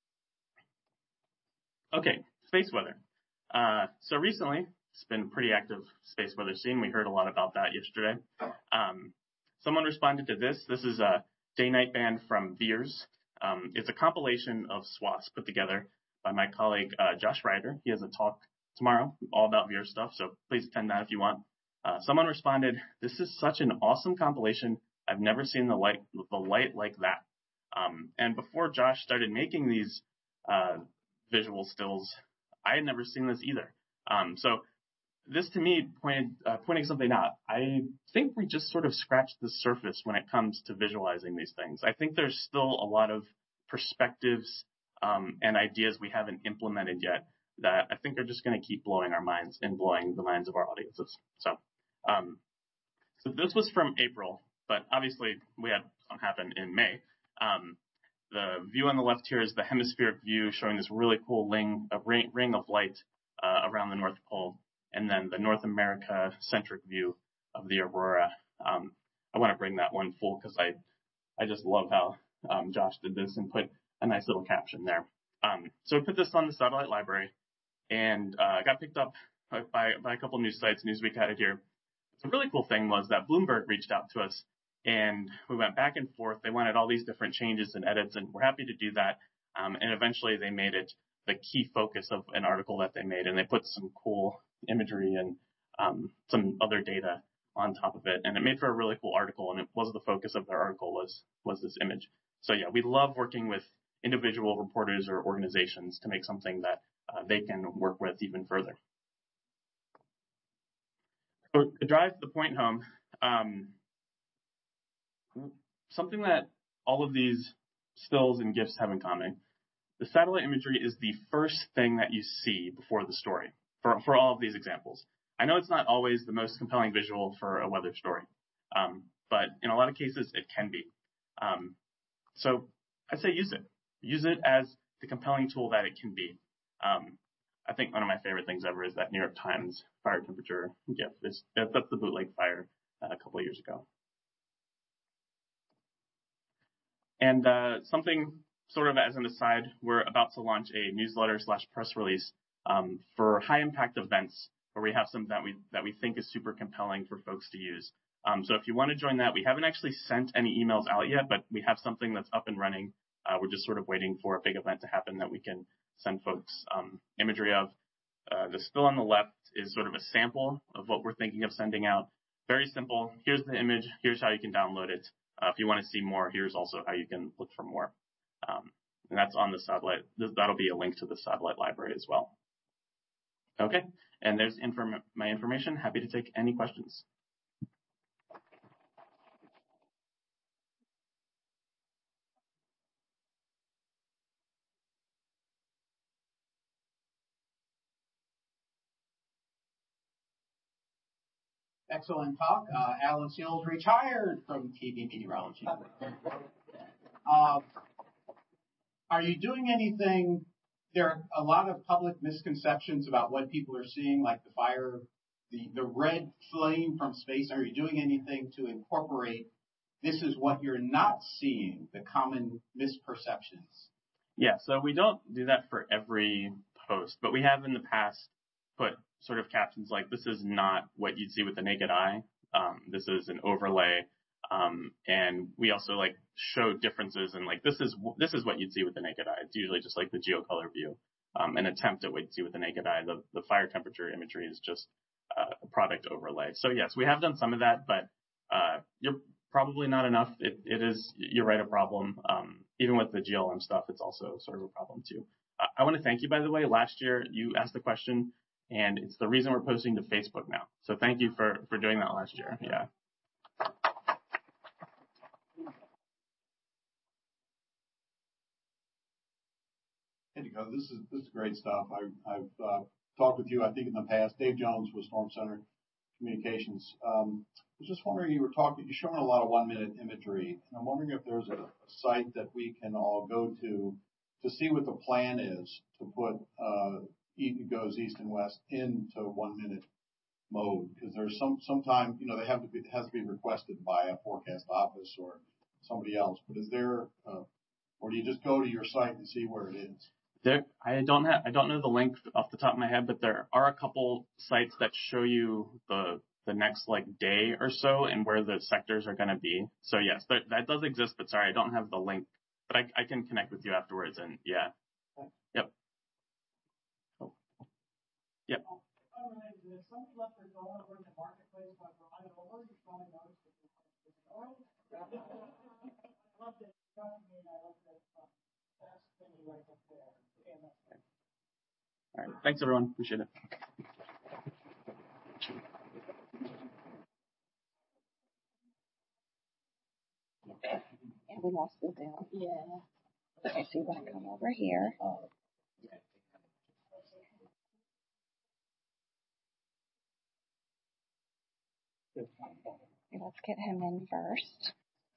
Okay, space weather. Uh, so recently, it's been a pretty active space weather scene. We heard a lot about that yesterday. Um, someone responded to this. This is a day-night band from V I R S. Um, it's a compilation of swaths put together by my colleague, uh, Josh Ryder. He has a talk tomorrow all about V I R S stuff, so please attend that if you want. Uh, someone responded, "This is such an awesome compilation. I've never seen the light, the light like that." Um, and before Josh started making these uh, visual stills, I had never seen this either. Um, so this to me pointed, uh, pointing something out. I think we just sort of scratched the surface when it comes to visualizing these things. I think there's still a lot of perspectives um, and ideas we haven't implemented yet that I think are just going to keep blowing our minds and blowing the minds of our audiences. So, um, so this was from April, but obviously we had some happen in May. Um, the view on the left here is the hemispheric view showing this really cool ring, a ring, ring of light uh, around the North Pole, and then the North America centric view of the aurora. Um, I want to bring that one full because I, I just love how um, Josh did this and put a nice little caption there. Um, so we put this on the satellite library, and uh, got picked up by, by a couple news sites. Newsweek had it here. The really cool thing was that Bloomberg reached out to us, and we went back and forth. They wanted all these different changes and edits, and we're happy to do that. Um, and eventually they made it the key focus of an article that they made, and they put some cool imagery and um, some other data on top of it, and it made for a really cool article, and it was the focus of their article was was this image. So yeah, we love working with individual reporters or organizations to make something that uh, they can work with even further. So to drive the point home, um, something that all of these stills and GIFs have in common, the satellite imagery is the first thing that you see before the story for, for all of these examples. I know it's not always the most compelling visual for a weather story, um, but in a lot of cases it can be. Um, so I'd say use it. Use it as the compelling tool that it can be. Um, I think one of my favorite things ever is that New York Times fire temperature GIF. It's, that's the bootleg fire uh, a couple of years ago. And uh, something sort of as an aside, we're about to launch a newsletter slash press release um, for high impact events where we have some that we that we think is super compelling for folks to use. Um, so if you want to join that, we haven't actually sent any emails out yet, but we have something that's up and running. Uh, we're just sort of waiting for a big event to happen that we can send folks um, imagery of. Uh, the still on the left is sort of a sample of what we're thinking of sending out. Very simple. Here's the image. Here's how you can download it. Uh, if you want to see more, here's also how you can look for more. Um, and that's on the satellite. That'll be a link to the satellite library as well. Okay. And there's inform- my information. Happy to take any questions. Excellent talk. Uh, Alan Seals retired from T V meteorology. Uh, are you doing anything? There are a lot of public misconceptions about what people are seeing, like the fire, the, the red flame from space. Are you doing anything to incorporate this is what you're not seeing, the common misperceptions? Yeah, so we don't do that for every post, but we have in the past put sort of captions like, this is not what you'd see with the naked eye. Um, this is an overlay. Um, and we also like show differences and like, this is, this is what you'd see with the naked eye. It's usually just like the geocolor view, um, an attempt at what you'd see with the naked eye. The, the fire temperature imagery is just uh, a product overlay. So yes, we have done some of that, but, uh, you're probably not enough. It, it is, you're right, a problem. Um, even with the G L M stuff, it's also sort of a problem too. Uh, I want to thank you, by the way. Last year you asked the question, and it's the reason we're posting to Facebook now. So thank you for, for doing that last year. Yeah. Hey, Dakota, this is this is great stuff. I, I've uh, talked with you, I think, in the past. Dave Jones with Storm Center Communications. Um, I was just wondering, you were talking, you're showing a lot of one-minute imagery, and I'm wondering if there's a, a site that we can all go to to see what the plan is to put uh, it goes east and west into one-minute mode, because there's some sometime, you know, they have to be, it has to be requested by a forecast office or somebody else. But is there, uh, or do you just go to your site and see where it is? There, I don't have, I don't know the link off the top of my head, but there are a couple sites that show you the the next like day or so and where the sectors are going to be. So yes, there, that does exist, but sorry, I don't have the link. But I, I can connect with you afterwards, and yeah, yep. Oh. Yep. All right. Thanks, everyone. Appreciate it. And we lost the down. Yeah. Okay, so you want to come over here. Okay, let's get him in first.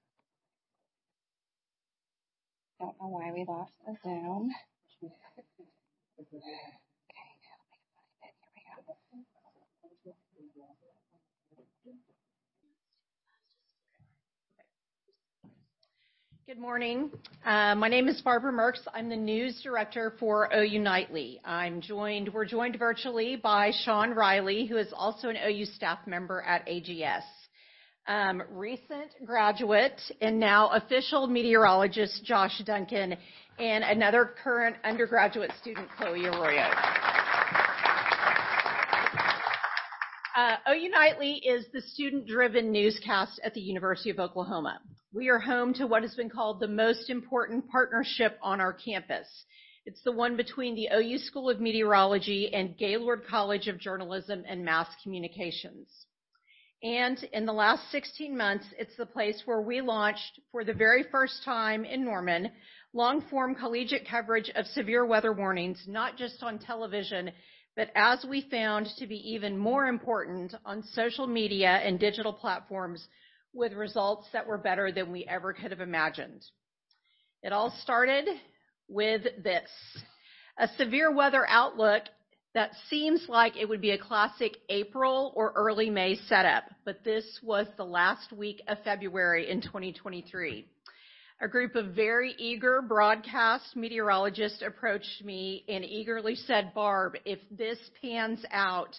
Don't know why we lost the Zoom. Okay, now let me find it. Here we go. Good morning. Uh, my name is Barbara Merks. I'm the news director for O U Nightly. I'm joined, we're joined virtually by Sean Riley, who is also an O U staff member at A G S. Um, recent graduate and now official meteorologist Josh Duncan, and another current undergraduate student, Chloe Arroyo. Uh, O U Nightly is the student-driven newscast at the University of Oklahoma. We are home to what has been called the most important partnership on our campus. It's the one between the O U School of Meteorology and Gaylord College of Journalism and Mass Communications. And in the last sixteen months, it's the place where we launched, for the very first time in Norman, long-form collegiate coverage of severe weather warnings, not just on television, but as we found to be even more important, on social media and digital platforms, with results that were better than we ever could have imagined. It all started with this: a severe weather outlook that seems like it would be a classic April or early May setup, but this was the last week of February in twenty twenty-three. A group of very eager broadcast meteorologists approached me and eagerly said, "Barb, if this pans out,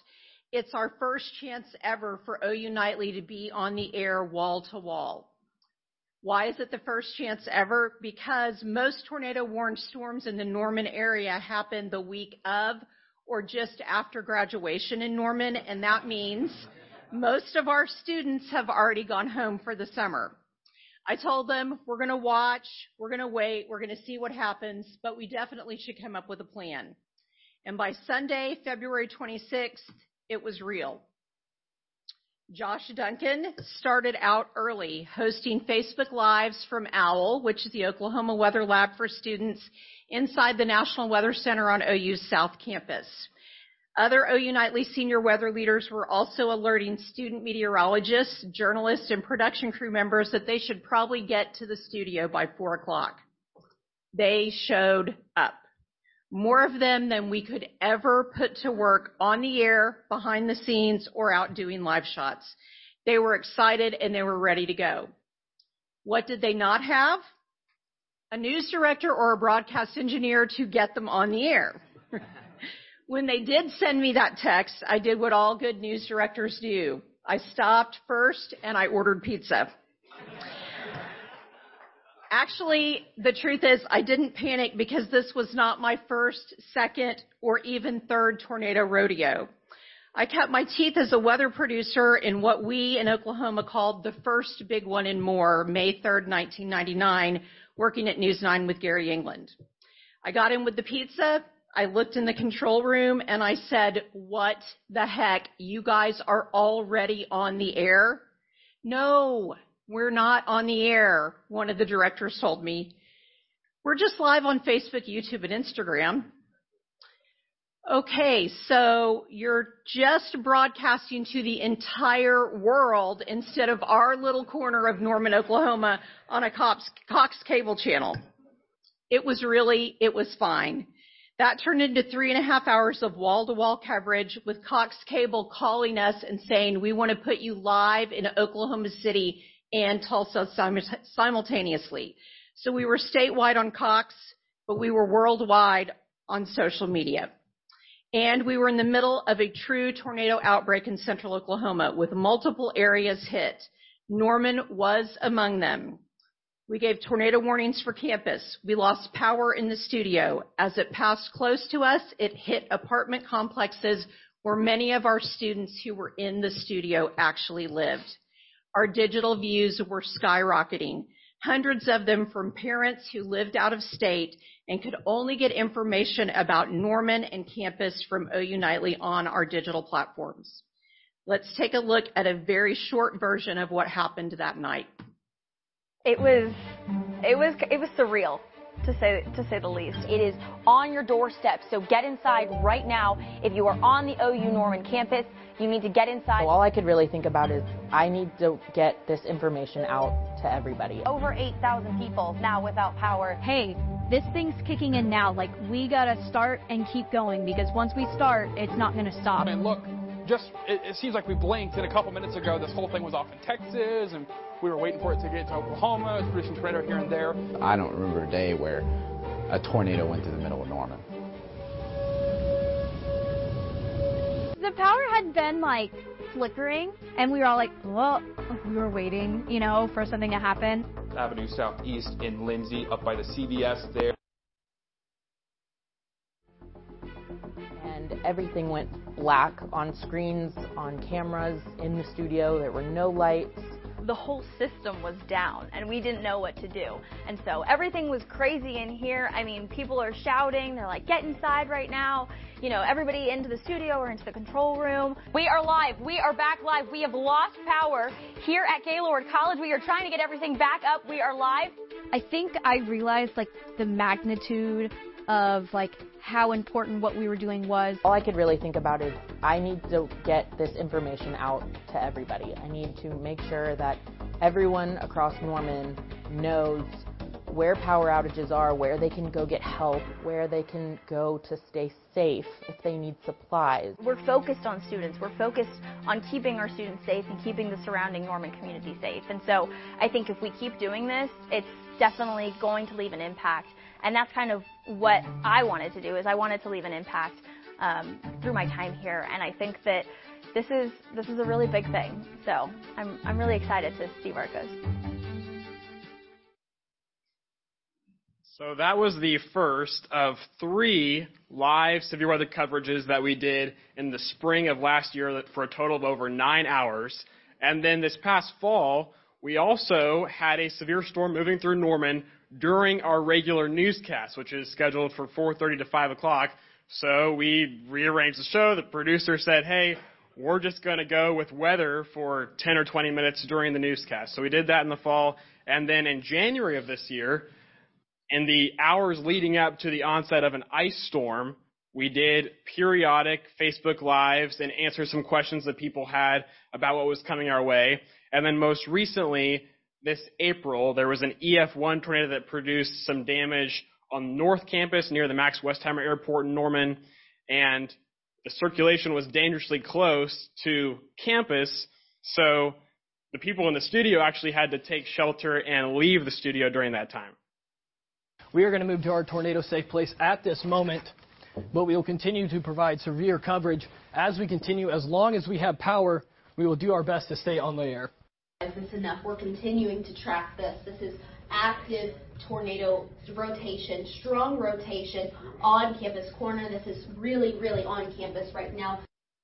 It's our first chance ever for O U Nightly to be on the air wall to wall. Why is it the first chance ever? Because most tornado-warned storms in the Norman area happen the week of or just after graduation in Norman, and that means most of our students have already gone home for the summer. I told them, we're going to watch, we're going to wait, we're going to see what happens, but we definitely should come up with a plan. And by Sunday, February twenty-sixth, it was real. Josh Duncan started out early, hosting Facebook Lives from OWL, which is the Oklahoma Weather Lab for students, inside the National Weather Center on O U's South Campus. Other O U Nightly senior weather leaders were also alerting student meteorologists, journalists, and production crew members that they should probably get to the studio by four o'clock. They showed up. More of them than we could ever put to work on the air, behind the scenes, or out doing live shots. They were excited and they were ready to go. What did they not have? A news director or a broadcast engineer to get them on the air. When they did send me that text, I did what all good news directors do. I stopped first and I ordered pizza. Actually, the truth is I didn't panic because this was not my first, second, or even third tornado rodeo. I kept my teeth as a weather producer in what we in Oklahoma called the first big one and more, May third, nineteen ninety-nine, working at News nine with Gary England. I got in with the pizza. I looked in the control room and I said, what the heck? You guys are already on the air? No, we're not on the air, one of the directors told me. We're just live on Facebook, YouTube, and Instagram. Okay, so you're just broadcasting to the entire world instead of our little corner of Norman, Oklahoma on a Cox, Cox cable channel. It was really, it was fine. That turned into three and a half hours of wall-to-wall coverage with Cox Cable calling us and saying, we want to put you live in Oklahoma City and Tulsa simultaneously. So we were statewide on Cox, but we were worldwide on social media. And we were in the middle of a true tornado outbreak in central Oklahoma with multiple areas hit. Norman was among them. We gave tornado warnings for campus. We lost power in the studio. As it passed close to us, it hit apartment complexes where many of our students who were in the studio actually lived. Our digital views were skyrocketing, hundreds of them from parents who lived out of state and could only get information about Norman and campus from O U Nightly on our digital platforms. Let's take a look at a very short version of what happened that night. It was, it was, it was surreal, to say, to say the least. It is on your doorstep, so get inside right now. If you are on the O U Norman campus, you need to get inside. So all I could really think about is I need to get this information out to everybody. Over eight thousand people now without power. Hey, this thing's kicking in now. Like, we gotta start and keep going, because once we start, it's not gonna stop. And look, just, it, it seems like we blinked, and a couple minutes ago, this whole thing was off in Texas, and we were waiting for it to get to Oklahoma. It was producing tornado here and there. I don't remember a day where a tornado went through the middle of Norman. The power had been, like, flickering, and we were all like, well, we were waiting, you know, for something to happen. Avenue Southeast in Lindsay, up by the C V S there. And everything went black on screens, on cameras, in the studio. There were no lights. The whole system was down and we didn't know what to do. And so everything was crazy in here. I mean, people are shouting. They're like, get inside right now. You know, everybody into the studio or into the control room. We are live. We are back live. We have lost power here at Gaylord College. We are trying to get everything back up. We are live. I think I realized, like, the magnitude of, like, how important what we were doing was. All I could really think about is I need to get this information out to everybody. I need to make sure that everyone across Norman knows where power outages are, where they can go get help, where they can go to stay safe if they need supplies. We're focused on students. We're focused on keeping our students safe and keeping the surrounding Norman community safe. And so I think if we keep doing this, it's definitely going to leave an impact. And that's kind of what I wanted to do, is I wanted to leave an impact um, through my time here. And I think that this is this is a really big thing. So I'm I'm really excited to see where it goes. So that was the first of three live severe weather coverages that we did in the spring of last year for a total of over nine hours. And then this past fall, we also had a severe storm moving through Norman during our regular newscast, which is scheduled for four thirty to five o'clock. So we rearranged the show. The producer said, hey, we're just going to go with weather for ten or twenty minutes during the newscast. So we did that in the fall. And then in January of this year, in the hours leading up to the onset of an ice storm, we did periodic Facebook Lives and answered some questions that people had about what was coming our way. And then most recently, this April, there was an E F one tornado that produced some damage on North Campus near the Max Westheimer Airport in Norman. And the circulation was dangerously close to campus, so the people in the studio actually had to take shelter and leave the studio during that time. We are going to move to our tornado safe place at this moment, but we will continue to provide severe coverage as we continue. As long as we have power, we will do our best to stay on the air. Is this enough? We're continuing to track this. This is active tornado rotation, strong rotation on campus corner. This is really, really on campus right now.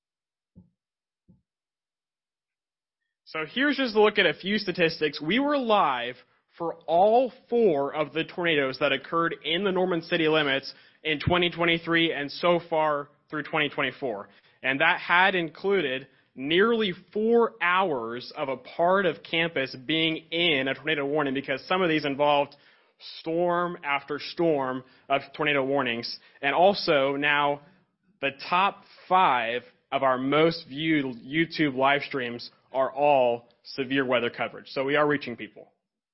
So here's just a look at a few statistics. We were live for all four of the tornadoes that occurred in the Norman city limits in twenty twenty-three and so far through twenty twenty-four. And that had included nearly four hours of a part of campus being in a tornado warning, because some of these involved storm after storm of tornado warnings. And also now the top five of our most viewed YouTube live streams are all severe weather coverage. So we are reaching people.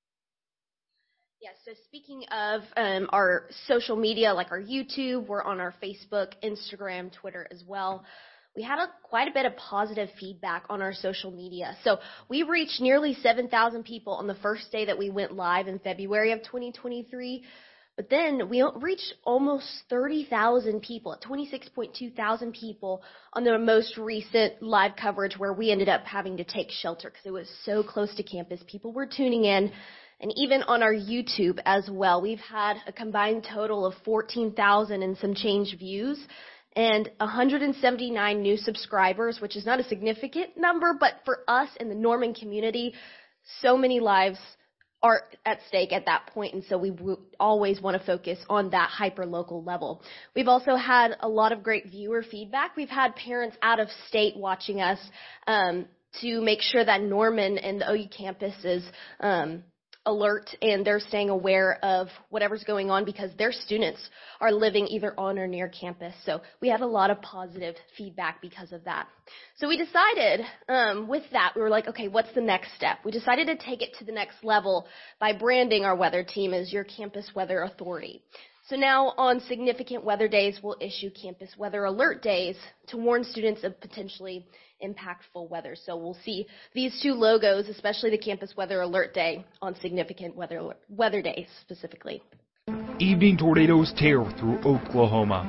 Yes, so speaking of um, our social media, like our YouTube, we're on our Facebook, Instagram, Twitter as well. We had a, quite a bit of positive feedback on our social media. So we reached nearly seven thousand people on the first day that we went live in February of twenty twenty-three. But then we reached almost thirty thousand people, at twenty-six point two thousand people on the most recent live coverage where we ended up having to take shelter because it was so close to campus. People were tuning in. And even on our YouTube as well, we've had a combined total of fourteen thousand and some change views and one hundred seventy-nine new subscribers, which is not a significant number, but for us in the Norman community, so many lives are at stake at that point, and so we w- always want to focus on that hyper-local level. We've also had a lot of great viewer feedback. We've had parents out of state watching us um, to make sure that Norman and the O U campus is um, alert and they're staying aware of whatever's going on because their students are living either on or near campus. So we had a lot of positive feedback because of that. So we decided um, with that, we were like, okay, what's the next step? We decided to take it to the next level by branding our weather team as your campus weather authority. So now on significant weather days, we'll issue campus weather alert days to warn students of potentially impactful weather. So we'll see these two logos, especially the campus weather alert day, on significant weather weather days specifically. Evening tornadoes tear through Oklahoma.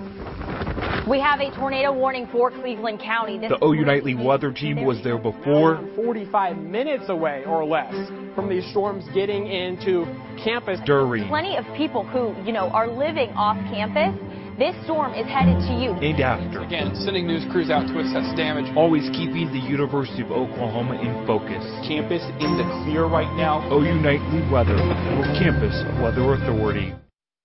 We have a tornado warning for Cleveland County. This the O U Nightly weather team was there before. forty-five minutes away or less from these storms getting into campus. During. Plenty of people who, you know, are living off campus. This storm is headed to you. And after. Again, sending news crews out to assess damage. Always keeping the University of Oklahoma in focus. Campus in the clear right now. O U Nightly Weather, your campus weather authority.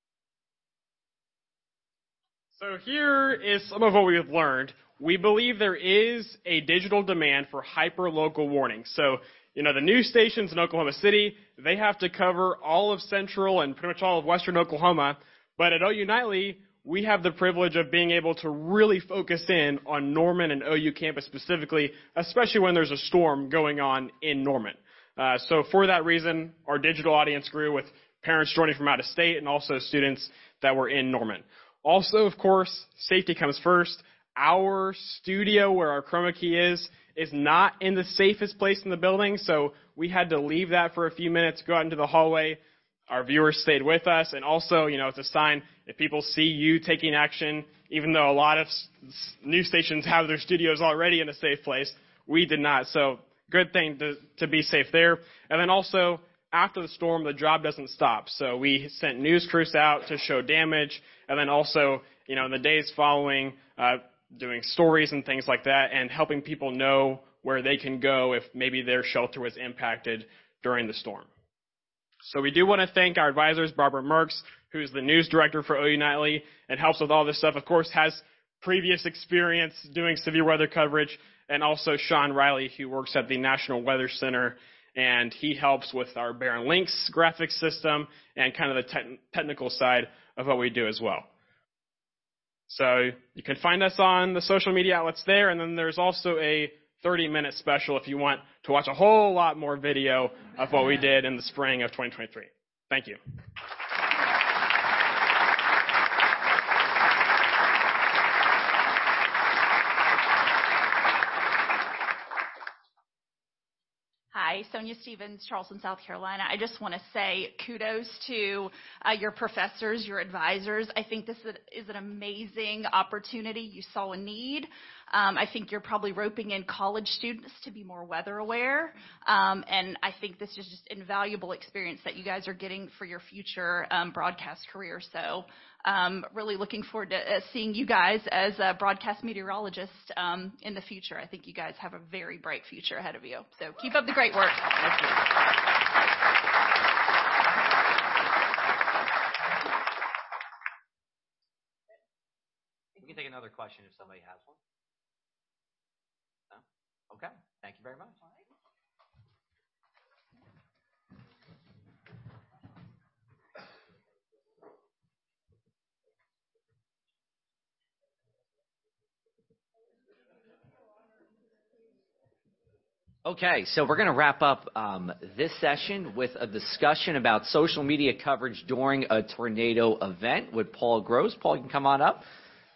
So here is some of what we've learned. We believe there is a digital demand for hyper-local warnings. So, you know, the news stations in Oklahoma City, they have to cover all of central and pretty much all of western Oklahoma. But at O U Nightly, we have the privilege of being able to really focus in on Norman and O U campus specifically, especially when there's a storm going on in Norman. Uh, so for that reason, our digital audience grew with parents joining from out of state and also students that were in Norman. Also, of course, safety comes first. Our studio, where our chroma key is, is not in the safest place in the building, so we had to leave that for a few minutes, go out into the hallway, our viewers stayed with us. And also, you know, it's a sign if people see you taking action, even though a lot of s- news stations have their studios already in a safe place, we did not. So good thing to, to be safe there. And then also, after the storm, the job doesn't stop. So we sent news crews out to show damage, and then also, you know, in the days following, uh, doing stories and things like that, and helping people know where they can go if maybe their shelter was impacted during the storm. So we do want to thank our advisors, Barbara Merks, who's the news director for O U Nightly and helps with all this stuff. Of course, has previous experience doing severe weather coverage, and also Sean Riley, who works at the National Weather Center, and he helps with our Barron Links graphic system and kind of the te- technical side of what we do as well. So you can find us on the social media outlets there, and then there's also a thirty-minute special if you want to watch a whole lot more video of what we did in the spring of twenty twenty-three. Thank you. Hi, Sonia Stevens, Charleston, South Carolina. I just want to say kudos to uh, your professors, your advisors. I think this is an amazing opportunity. You saw a need. Um, I think you're probably roping in college students to be more weather aware. Um, and I think this is just invaluable experience that you guys are getting for your future um, broadcast career. So um, really looking forward to uh, seeing you guys as a broadcast meteorologist um, in the future. I think you guys have a very bright future ahead of you. So keep up the great work. Thank you. We can take another question if somebody has one. No? Okay. Thank you very much. Okay, so we're going to wrap up um, this session with a discussion about social media coverage during a tornado event with Paul Gross. Paul, you can come on up.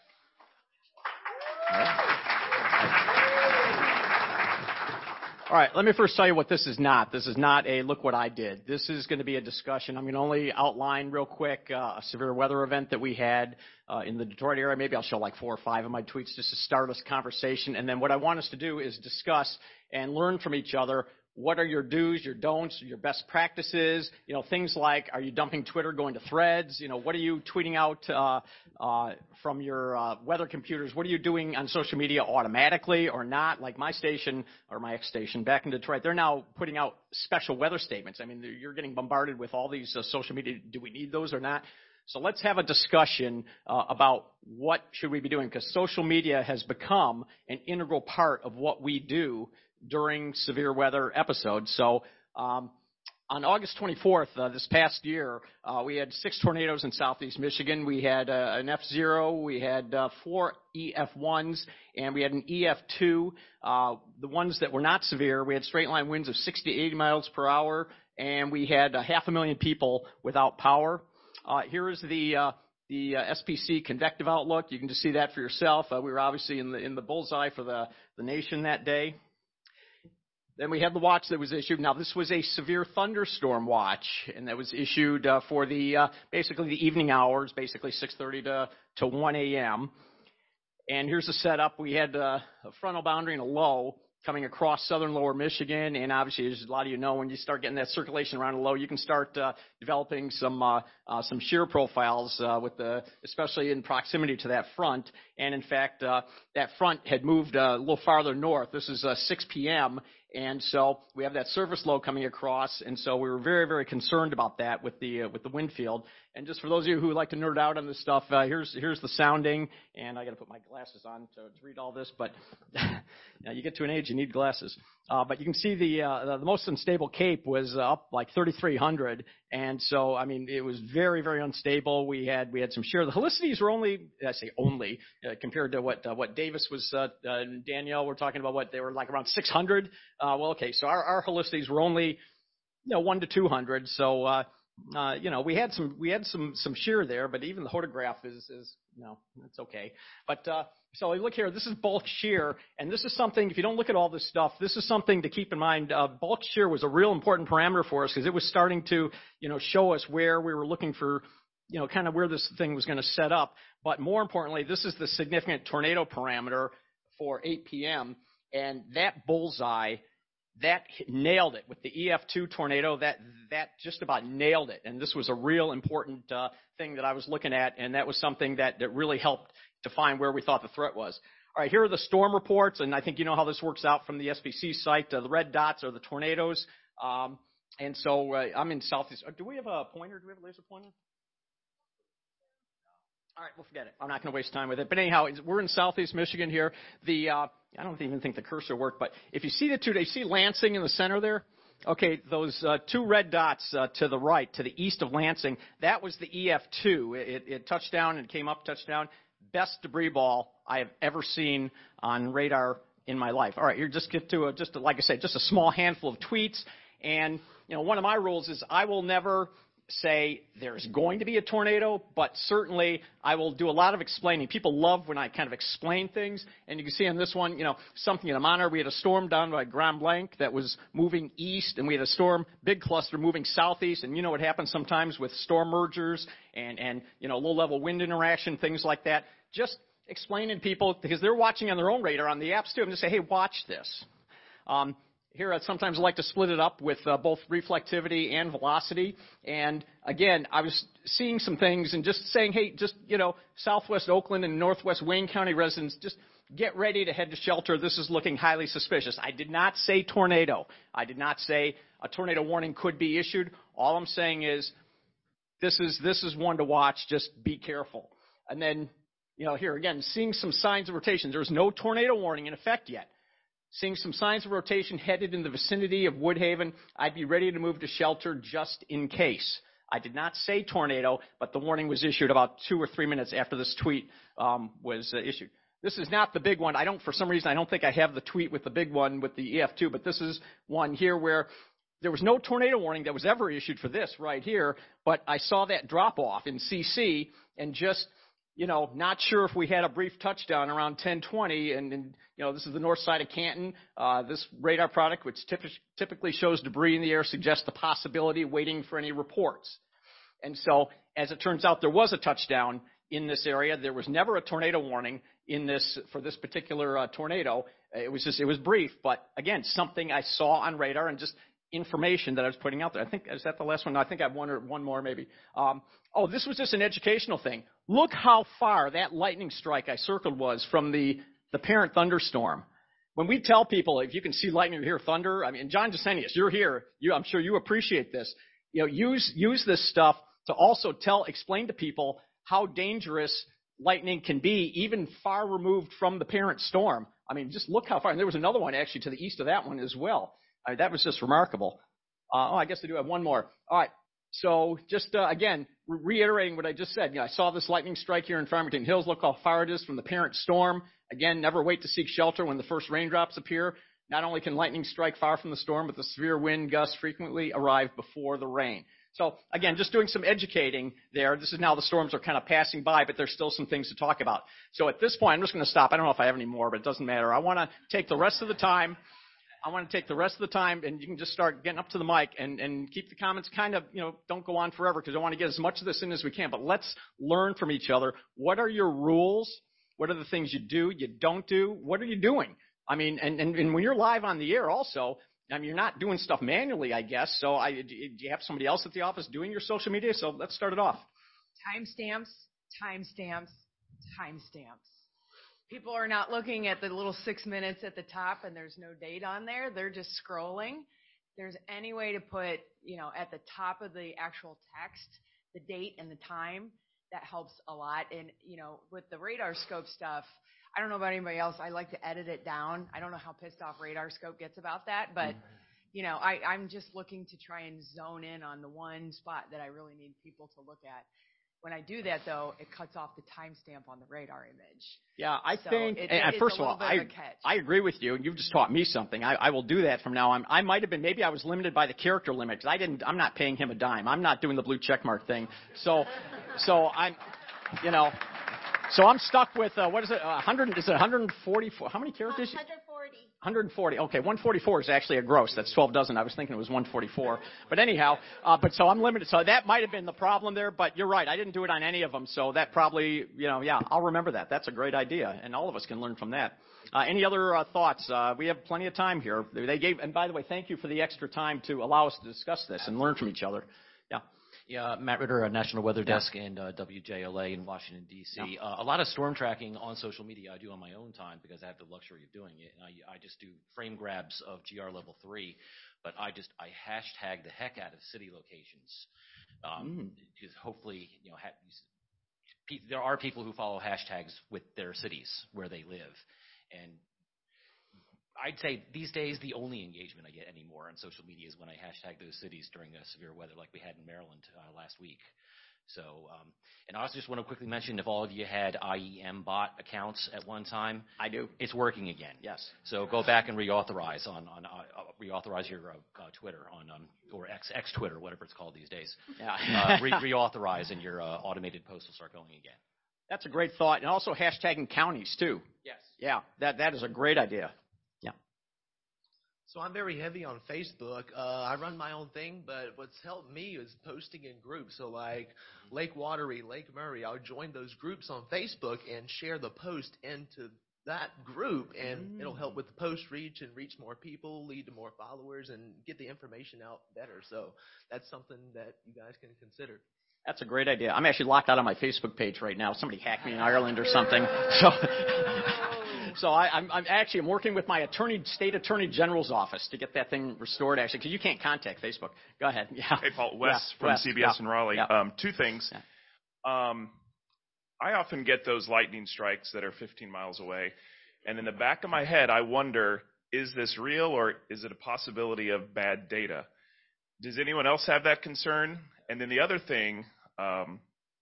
All right, let me first tell you what this is not. This is not a look what I did. This is going to be a discussion. I'm going to only outline real quick uh, a severe weather event that we had uh, in the Detroit area. Maybe I'll show like four or five of my tweets just to start this conversation. And then what I want us to do is discuss and learn from each other. What are your do's, your don'ts, your best practices? You know, things like, are you dumping Twitter, going to Threads? You know, what are you tweeting out uh, uh, from your uh, weather computers? What are you doing on social media automatically or not? Like my station or my ex-station back in Detroit, they're now putting out special weather statements. I mean, you're getting bombarded with all these uh, social media. Do we need those or not? So let's have a discussion uh, about what should we be doing, because social media has become an integral part of what we do during severe weather episodes. So um, on August twenty-fourth, uh, this past year, uh, we had six tornadoes in southeast Michigan. We had uh, an F zero, we had uh, four E F ones, and we had an E F two. Uh, the ones that were not severe, we had straight line winds of sixty to eighty miles per hour, and we had uh, half a million people without power. Uh, here is the uh, the uh, S P C convective outlook. You can just see that for yourself. Uh, we were obviously in the in the bullseye for the, the nation that day. Then we had the watch that was issued. Now, this was a severe thunderstorm watch, and that was issued uh, for the uh, basically the evening hours, basically six thirty to, to one a.m. And here's the setup. We had uh, a frontal boundary and a low coming across southern lower Michigan, and obviously, as a lot of you know, when you start getting that circulation around a low, you can start uh, developing some uh, uh, some shear profiles uh, with the, especially in proximity to that front. And in fact, uh, that front had moved uh, a little farther north. This is uh, six p.m. And so we have that surface low coming across, and so we were very, very concerned about that with the uh, with the wind field. And just for those of you who like to nerd out on this stuff, uh, here's here's the sounding, and I got to put my glasses on to, to read all this, but you know, you get to an age you need glasses. Uh, but you can see the uh, the most unstable cape was uh, up like thirty-three hundred, and so I mean it was very, very unstable. We had we had some shear. The helicities were only, I say only, uh, compared to what uh, what Davis was uh, uh, and Danielle were talking about. What they were like around six hundred. Uh, well, okay, so our our helicities were only, you know, one to two hundred. So uh, Uh, you know, we had some we had some some shear there, but even the photograph is is you know, it's okay. But uh, so look here, this is bulk shear, and this is something. If you don't look at all this stuff, this is something to keep in mind. Uh, bulk shear was a real important parameter for us because it was starting to you know show us where we were looking for. You know, kind of where this thing was going to set up. But more importantly, this is the significant tornado parameter for eight P M And that bullseye, that nailed it with the E F two tornado. That that just about nailed it. And this was a real important uh, thing that I was looking at, and that was something that that really helped define where we thought the threat was. All right, here are the storm reports, and I think you know how this works out from the S B C site. Uh, the red dots are the tornadoes, um, and so uh, I'm in southeast. Do we have a pointer? Do we have a laser pointer? All right, we'll forget it. I'm not going to waste time with it. But anyhow, we're in southeast Michigan here. The uh, I don't even think the cursor worked, but if you see the two, do you see Lansing in the center there? Okay, those uh, two red dots uh, to the right, to the east of Lansing, that was the E F two. It, it, it touched down and came up, touched down. Best debris ball I have ever seen on radar in my life. All right, here just get to a, just a, like I said, just a small handful of tweets. And you know, one of my rules is I will never say there's going to be a tornado, but certainly I will do a lot of explaining. People love when I kind of explain things, and you can see on this one, you know, something in a monitor. We had a storm down by Grand Blanc that was moving east, and we had a storm, big cluster, moving southeast, and you know what happens sometimes with storm mergers and, and you know, low-level wind interaction, things like that. Just explaining to people, because they're watching on their own radar on the apps too, and just say, hey, watch this. Um, Here, I sometimes like to split it up with uh, both reflectivity and velocity. And again, I was seeing some things and just saying, hey, just, you know, Southwest Oakland and Northwest Wayne County residents, just get ready to head to shelter. This is looking highly suspicious. I did not say tornado. I did not say a tornado warning could be issued. All I'm saying is this is, this is one to watch. Just be careful. And then, you know, here again, seeing some signs of rotation. There's no tornado warning in effect yet. Seeing some signs of rotation headed in the vicinity of Woodhaven, I'd be ready to move to shelter just in case. I did not say tornado, but the warning was issued about two or three minutes after this tweet um, was uh, issued. This is not the big one. I don't, for some reason, I don't think I have the tweet with the big one with the E F two, but this is one here where there was no tornado warning that was ever issued for this right here, but I saw that drop off in C C and just, you know, not sure if we had a brief touchdown around ten twenty, and, and you know, this is the north side of Canton. Uh, this radar product, which typ- typically shows debris in the air, suggests the possibility, waiting for any reports. And so, as it turns out, there was a touchdown in this area. There was never a tornado warning in this for this particular uh, tornado. It was just, it was brief, but again, something I saw on radar and just information that I was putting out there. I think, is that the last one? No, I think I have one or one more maybe. Um, oh, this was just an educational thing. Look how far that lightning strike I circled was from the, the parent thunderstorm. When we tell people, if you can see lightning or hear thunder, I mean, John Jasenius, you're here. You, I'm sure you appreciate this. You know, use, use this stuff to also tell, explain to people how dangerous lightning can be, even far removed from the parent storm. I mean, just look how far. And there was another one actually to the east of that one as well. I mean, that was just remarkable. Uh, oh, I guess I do have one more. All right. So just, uh, again, re- reiterating what I just said. You know, I saw this lightning strike here in Farmington Hills. Look how far it is from the parent storm. Again, never wait to seek shelter when the first raindrops appear. Not only can lightning strike far from the storm, but the severe wind gusts frequently arrive before the rain. So, again, just doing some educating there. This is now the storms are kind of passing by, but there's still some things to talk about. So at this point, I'm just going to stop. I don't know if I have any more, but it doesn't matter. I want to take the rest of the time. I want to take the rest of the time, and you can just start getting up to the mic and, and keep the comments kind of, you know, don't go on forever because I want to get as much of this in as we can. But let's learn from each other. What are your rules? What are the things you do, you don't do? What are you doing? I mean, and, and, and when you're live on the air also, I mean, you're not doing stuff manually, I guess. So I, do you have somebody else at the office doing your social media? So let's start it off. Timestamps, timestamps, timestamps. People are not looking at the little six minutes at the top and there's no date on there. They're just scrolling. If there's any way to put, you know, at the top of the actual text, the date and the time, that helps a lot. And, you know, with the radar scope stuff, I don't know about anybody else. I like to edit it down. I don't know how pissed off Radar Scope gets about that, but, you know, I, I'm just looking to try and zone in on the one spot that I really need people to look at. When I do that, though, it cuts off the timestamp on the radar image. Yeah, I so think, it, and it's first a of all, bit I, of a catch. I agree with you. You've just taught me something. I, I will do that from now on. I might have been, maybe I was limited by the character limit because I didn't, I'm not paying him a dime. I'm not doing the blue checkmark thing. So, so I'm, you know, so I'm stuck with, uh, what is it, uh, one hundred, is it one forty-four? How many characters? one forty. one forty. Okay, one forty-four is actually a gross. That's twelve dozen. I was thinking it was one forty-four. But anyhow, uh, but so I'm limited. So that might have been the problem there, but you're right. I didn't do it on any of them. So that probably, you know, yeah, I'll remember that. That's a great idea. And all of us can learn from that. Uh, any other uh, thoughts? Uh, we have plenty of time here. They gave, and by the way, thank you for the extra time to allow us to discuss this and learn from each other. Yeah. Yeah, Matt Ritter, National Weather Desk, and uh, W J L A in Washington, D C Yeah. Uh, a lot of storm tracking on social media I do on my own time because I have the luxury of doing it. And I, I just do frame grabs of G R Level three, but I just I hashtag the heck out of city locations. Um, mm. Because hopefully, you know, ha- there are people who follow hashtags with their cities where they live. And I'd say these days the only engagement I get anymore on social media is when I hashtag those cities during uh, severe weather like we had in Maryland uh, last week. So, um, and I also just want to quickly mention if all of you had I E M bot accounts at one time. I do. It's working again. Yes. So go back and reauthorize on, on uh, reauthorize your uh, uh, Twitter on, um, or X, X Twitter, whatever it's called these days. Yeah. uh, re- reauthorize and your uh, automated posts will start going again. That's a great thought. And also hashtagging counties too. Yes. Yeah, that, that is a great idea. So I'm very heavy on Facebook. Uh, I run my own thing, but what's helped me is posting in groups. So like Lake Wateree, Lake Murray, I'll join those groups on Facebook and share the post into that group, and mm. it'll help with the post reach and reach more people, lead to more followers, and get the information out better. So that's something that you guys can consider. That's a great idea. I'm actually locked out on my Facebook page right now. Somebody hacked me in Ireland or something. So, so I, I'm, I'm actually I'm working with my attorney, state attorney general's office to get that thing restored. Actually, because you can't contact Facebook. Go ahead. Yeah. Hey, Paul. Wes yeah. from Wes. C B S yeah. in Raleigh. Yeah. Um, two things. Yeah. Um, I often get those lightning strikes that are fifteen miles away, and in the back of my head, I wonder: is this real, or is it a possibility of bad data? Does anyone else have that concern? And then the other thing, um,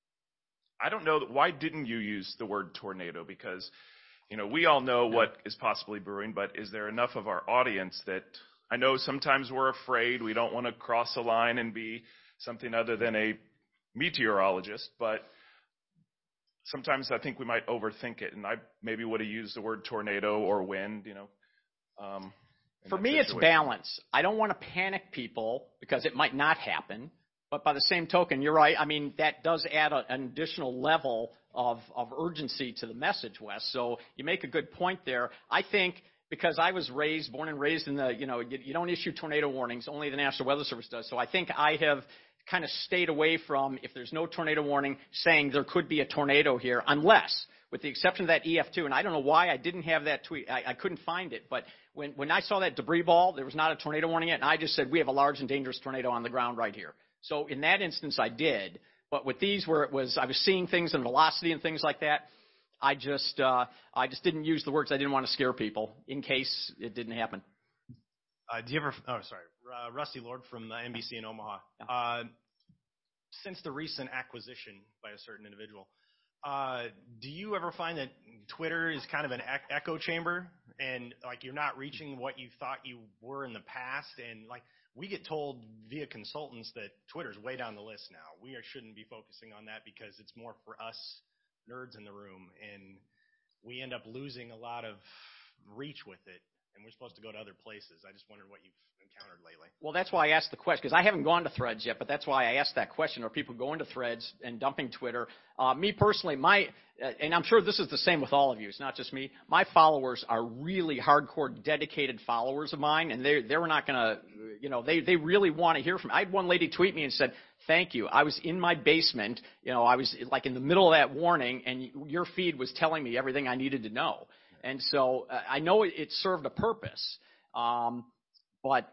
I don't know, why didn't you use the word tornado? Because, you know, we all know no. what is possibly brewing, but is there enough of our audience that, I know sometimes we're afraid, we don't want to cross a line and be something other than a meteorologist, but sometimes I think we might overthink it, and I maybe would have used the word tornado or wind, you know. Um, For me, situation. It's balance. I don't want to panic people because it might not happen. But by the same token, you're right. I mean, that does add a, an additional level of, of urgency to the message, Wes. So you make a good point there. I think because I was raised, born and raised in the, you know, you, you don't issue tornado warnings. Only the National Weather Service does. So I think I have kind of stayed away from, if there's no tornado warning, saying there could be a tornado here, unless, with the exception of that E F two, and I don't know why I didn't have that tweet. I, I couldn't find it. But when, when I saw that debris ball, there was not a tornado warning yet, and I just said, we have a large and dangerous tornado on the ground right here. So in that instance, I did. But with these, where it was, I was seeing things in velocity and things like that, I just, uh, I just didn't use the words. I didn't want to scare people in case it didn't happen. Uh, do you ever? Oh, sorry, uh, Rusty Lord from uh, N B C in Omaha. Uh, since the recent acquisition by a certain individual, uh, do you ever find that Twitter is kind of an e- echo chamber, and like you're not reaching what you thought you were in the past, and like. We get told via consultants that Twitter's way down the list now. We are, shouldn't be focusing on that because it's more for us nerds in the room, and we end up losing a lot of reach with it, and we're supposed to go to other places. I just wondered what you've encountered lately. Well, that's why I asked the question, because I haven't gone to Threads yet, but that's why I asked that question. Are people going to Threads and dumping Twitter? Uh, me personally, my uh, and I'm sure this is the same with all of you. It's not just me. My followers are really hardcore, dedicated followers of mine, and they they're not going to, you know, they they really want to hear from me. I had one lady tweet me and said, "Thank you. I was in my basement. You know, I was like in the middle of that warning, and your feed was telling me everything I needed to know." And so uh, I know it, it served a purpose. Um, But,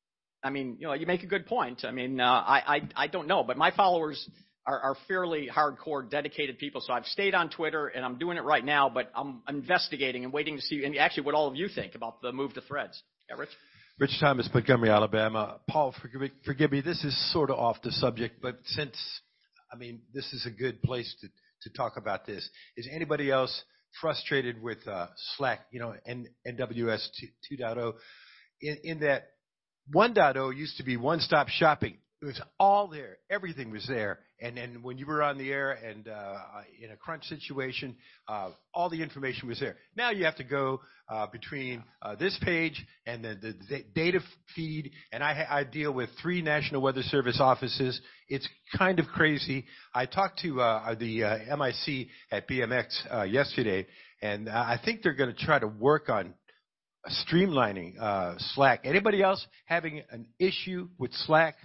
I mean, you know, you make a good point. I mean, uh, I, I I don't know, but my followers are, are fairly hardcore, dedicated people. So I've stayed on Twitter, and I'm doing it right now, but I'm investigating and waiting to see, and actually what all of you think about the move to Threads. Yeah, Rich? Rich Thomas, Montgomery, Alabama. Paul, forgive me, forgive me, this is sort of off the subject, but since I mean, this is a good place to, to talk about this. Is anybody else frustrated with uh, Slack, you know, N- NWS two point oh, in, in that one point oh used to be one-stop shopping. It was all there. Everything was there. And then when you were on the air and uh, in a crunch situation, uh, all the information was there. Now you have to go uh, between uh, this page and the, the, the data feed. And I, I deal with three National Weather Service offices. It's kind of crazy. I talked to uh, the uh, M I C at B M X uh, yesterday, and I think they're going to try to work on streamlining uh, Slack. Anybody else having an issue with Slack?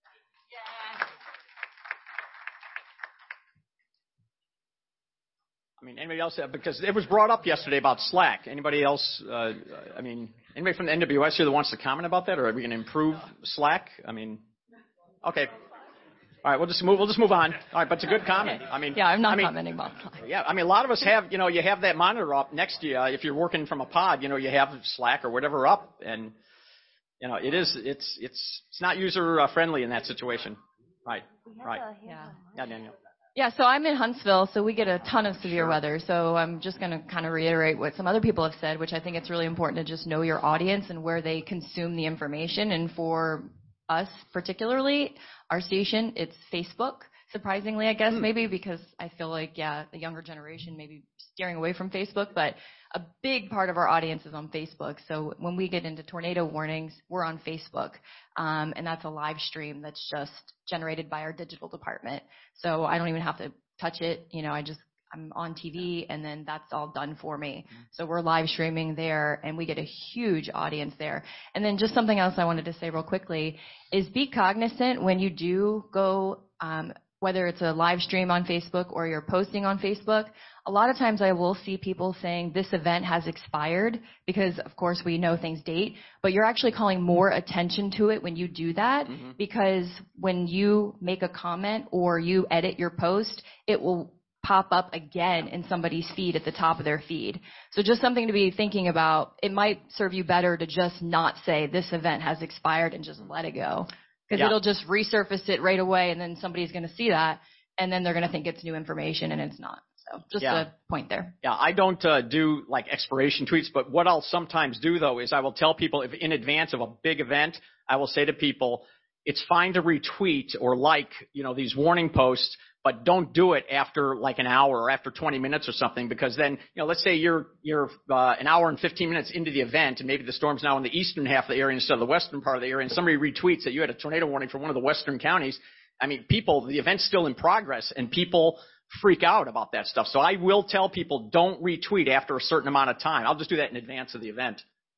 I mean, anybody else? Because it was brought up yesterday about Slack. Anybody else? Uh, I mean, anybody from the N W S here that wants to comment about that, or are we going to improve Slack? I mean, okay. All right, we'll just move. We'll just move on. All right, but it's a good comment. I mean, yeah, I'm not I mean, commenting about Slack. Yeah, I mean, a lot of us have, you know, you have that monitor up next to you. Uh, if you're working from a pod, you know, you have Slack or whatever up, and you know, it is, it's, it's, it's not user friendly in that situation. Right. Right. Yeah. Yeah, Daniel. Yeah, so I'm in Huntsville, so we get a ton of severe weather. So I'm just going to kind of reiterate what some other people have said, which I think it's really important to just know your audience and where they consume the information. And for us particularly, our station, it's Facebook. Surprisingly, I guess, maybe because I feel like, yeah, the younger generation may be steering away from Facebook, but a big part of our audience is on Facebook. So when we get into tornado warnings, we're on Facebook. Um, and that's a live stream that's just generated by our digital department. So I don't even have to touch it. You know, I just, I'm on T V and then that's all done for me. So we're live streaming there and we get a huge audience there. And then just something else I wanted to say real quickly is be cognizant when you do go, um, whether it's a live stream on Facebook or you're posting on Facebook, a lot of times I will see people saying this event has expired because, of course, we know things date, but you're actually calling more attention to it when you do that mm-hmm. because when you make a comment or you edit your post, it will pop up again in somebody's feed at the top of their feed. So just something to be thinking about. It might serve you better to just not say this event has expired and just let it go. Because yeah. it'll just resurface it right away, and then somebody's going to see that, and then they're going to think it's new information, and it's not. So just yeah. a point there. Yeah, I don't uh, do like expiration tweets, but what I'll sometimes do, though, is I will tell people if in advance of a big event, I will say to people, it's fine to retweet or like, you know, these warning posts, but don't do it after like an hour or after twenty minutes or something, because then, you know, let's say you're you're uh, an hour and fifteen minutes into the event, and maybe the storm's now in the eastern half of the area instead of the western part of the area, and somebody retweets that you had a tornado warning for one of the western counties. I mean, people, the event's still in progress, and people freak out about that stuff. So I will tell people don't retweet after a certain amount of time. I'll just do that in advance of the event.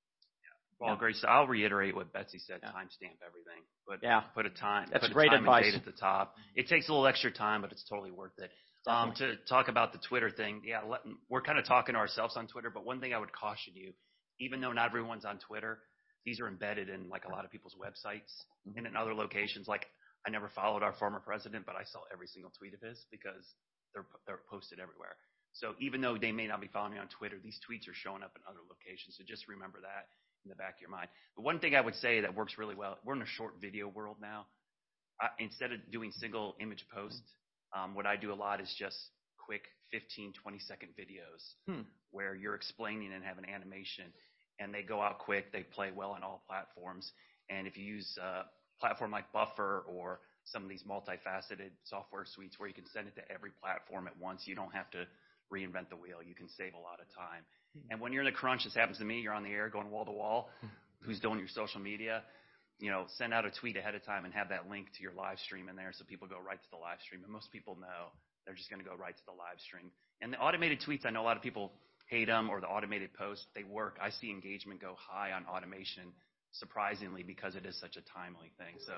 Well, yeah. Grace, I'll reiterate what Betsy said. Yeah. Timestamp everything. Put, yeah. Put a time. That's put great a time advice. And date at the top. It takes a little extra time, but it's totally worth it. Um, to talk about the Twitter thing, yeah, let, we're kind of talking to ourselves on Twitter, but one thing I would caution you, even though not everyone's on Twitter, these are embedded in like a lot of people's websites mm-hmm. and in other locations. Like I never followed our former president, but I saw every single tweet of his because they're they're posted everywhere. So even though they may not be following me on Twitter, these tweets are showing up in other locations. So just remember that in the back of your mind. But one thing I would say that works really well, we're in a short video world now. I, instead of doing single image posts, um, what I do a lot is just quick fifteen, twenty second videos hmm. where you're explaining and have an animation, and they go out quick. They play well on all platforms. And if you use a platform like Buffer or some of these multifaceted software suites where you can send it to every platform at once, you don't have to reinvent the wheel. You can save a lot of time. And when you're in the crunch, this happens to me, you're on the air going wall to wall, who's doing your social media, you know, send out a tweet ahead of time and have that link to your live stream in there so people go right to the live stream. And most people know they're just going to go right to the live stream. And the automated tweets, I know a lot of people hate them, or the automated posts, they work. I see engagement go high on automation, surprisingly, because it is such a timely thing. So,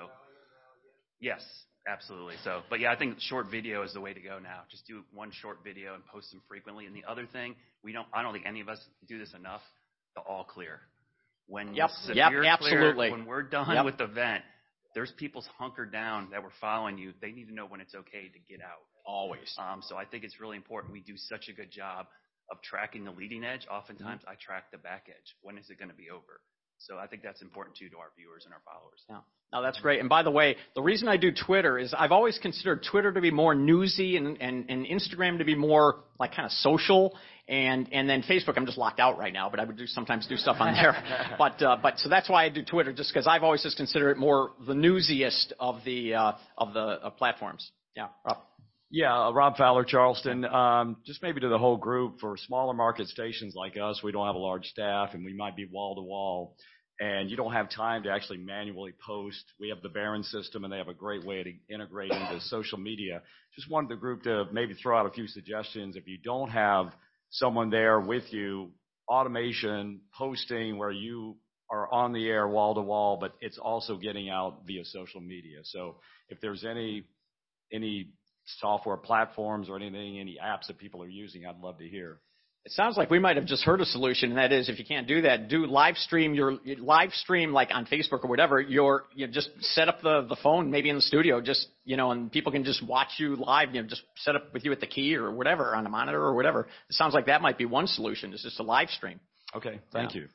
yes, absolutely. So, but yeah, I think short video is the way to go now. Just do one short video and post them frequently. And the other thing, we don't, I don't think any of us do this enough, the all clear. When yep, severe yep, clear, absolutely. When we're done yep. with the event, there's people hunkered down that were following you. They need to know when it's okay to get out. Always. Um, so I think it's really important we do such a good job of tracking the leading edge. Oftentimes mm-hmm. I track the back edge. When is it going to be over? So I think that's important too to our viewers and our followers. Yeah. No, that's great. And by the way, the reason I do Twitter is I've always considered Twitter to be more newsy and, and, and Instagram to be more like kind of social. And, and then Facebook, I'm just locked out right now, but I would do sometimes do stuff on there. but, uh, but so that's why I do Twitter, just because I've always just considered it more the newsiest of the, uh, of the uh, platforms. Yeah. Rob. Yeah, uh, Rob Fowler, Charleston. Um, just maybe to the whole group, for smaller market stations like us, we don't have a large staff and we might be wall to wall. And you don't have time to actually manually post. We have the Barron system, and they have a great way to integrate into social media. Just wanted the group to maybe throw out a few suggestions. If you don't have someone there with you, automation, posting where you are on the air wall to wall, but it's also getting out via social media. So if there's any any software platforms or anything, any apps that people are using, I'd love to hear. It sounds like we might have just heard a solution, and that is, if you can't do that, do live stream your live stream like on Facebook or whatever. Your you know, just set up the the phone maybe in the studio, just you know, and people can just watch you live. You know, just set up with you at the key or whatever on a monitor or whatever. It sounds like that might be one solution. It's just a live stream. Okay, thank yeah. you.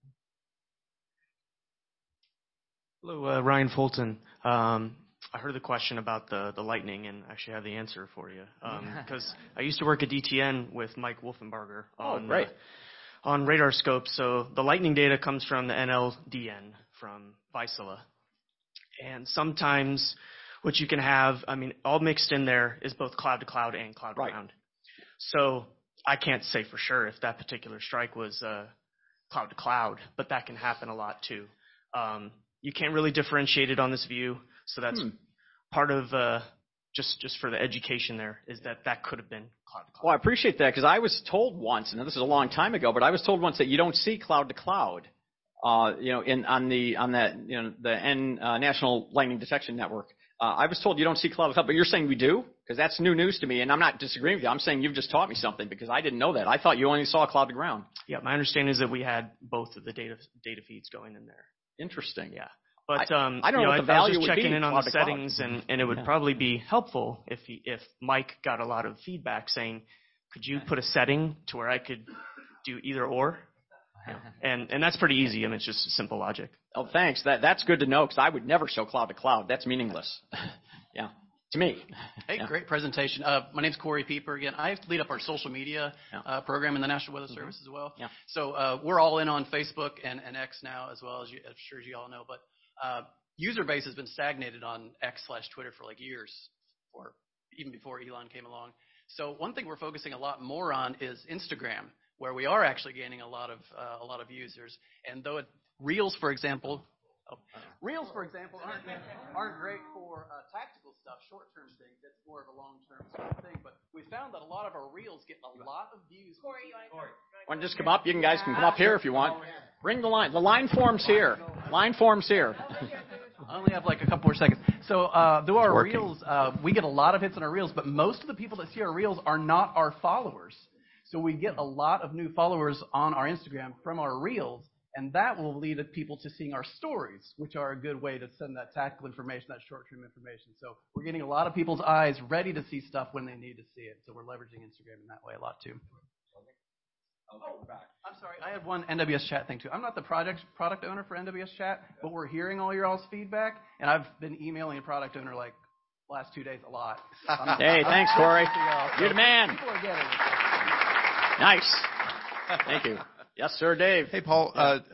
Hello, uh, Ryan Fulton. Um, I heard the question about the, the lightning and actually have the answer for you. Because um, I used to work at D T N with Mike Wolfenbarger on, oh, right. uh, on radar scopes. So the lightning data comes from the N L D N from Vaisala. And sometimes what you can have, I mean, all mixed in there is both cloud to cloud and cloud right. ground. So I can't say for sure if that particular strike was uh, cloud to cloud, but that can happen a lot too. Um, you can't really differentiate it on this view. So that's hmm. part of uh, just just for the education there is that that could have been cloud to cloud. Well, I appreciate that because I was told once, and this is a long time ago, but I was told once that you don't see cloud to cloud, uh, you know, in on the on that you know the N uh, National Lightning Detection Network. Uh, I was told you don't see cloud to cloud, but you're saying we do, because that's new news to me, and I'm not disagreeing with you. I'm saying you've just taught me something because I didn't know that. I thought you only saw cloud to ground. Yeah, my understanding is that we had both of the data data feeds going in there. Interesting. Yeah. But um, I, I don't you know know, what the I, value I was just would checking be, in on the settings, and, and it would yeah. probably be helpful if he, if Mike got a lot of feedback saying, could you put a setting to where I could do either or? Yeah. And and that's pretty easy. I mean, it's just simple logic. Oh, thanks. That that's good to know because I would never show cloud to cloud. That's meaningless. yeah. To me. Hey, yeah. great presentation. Uh, my name's Corey Pieper. Again, I lead up our social media yeah. uh, program in the National Weather Service mm-hmm. as well. Yeah. So uh, we're all in on Facebook and, and X now, as well as you, I'm sure as you all know. But uh, user base has been stagnated on X slash Twitter for like years, or even before Elon came along. So one thing we're focusing a lot more on is Instagram, where we are actually gaining a lot of uh, a lot of users. And though it, Reels, for example. Oh. Reels, for example, aren't aren't great for uh, tactical stuff, short-term things. That's more of a long-term sort of thing. But we found that a lot of our Reels get a lot of views. Corey, you want to Want to just come up? You can guys can come up here if you want. Bring the line. The line form's here. Line form's here. I only have like a couple more seconds. So uh, though our Reels, uh, we get a lot of hits on our Reels, but most of the people that see our Reels are not our followers. So we get a lot of new followers on our Instagram from our Reels. And that will lead people to seeing our stories, which are a good way to send that tactical information, that short-term information. So we're getting a lot of people's eyes ready to see stuff when they need to see it. So we're leveraging Instagram in that way a lot too. Oh, I'm sorry. I had one N W S Chat thing too. I'm not the project product owner for N W S Chat, but we're hearing all your all's feedback, and I've been emailing a product owner like last two days a lot. Hey, thanks, Corey. You're the man. People are getting it. Nice. Thank you. Yes, sir, Dave. Hey, Paul. Yeah. Uh,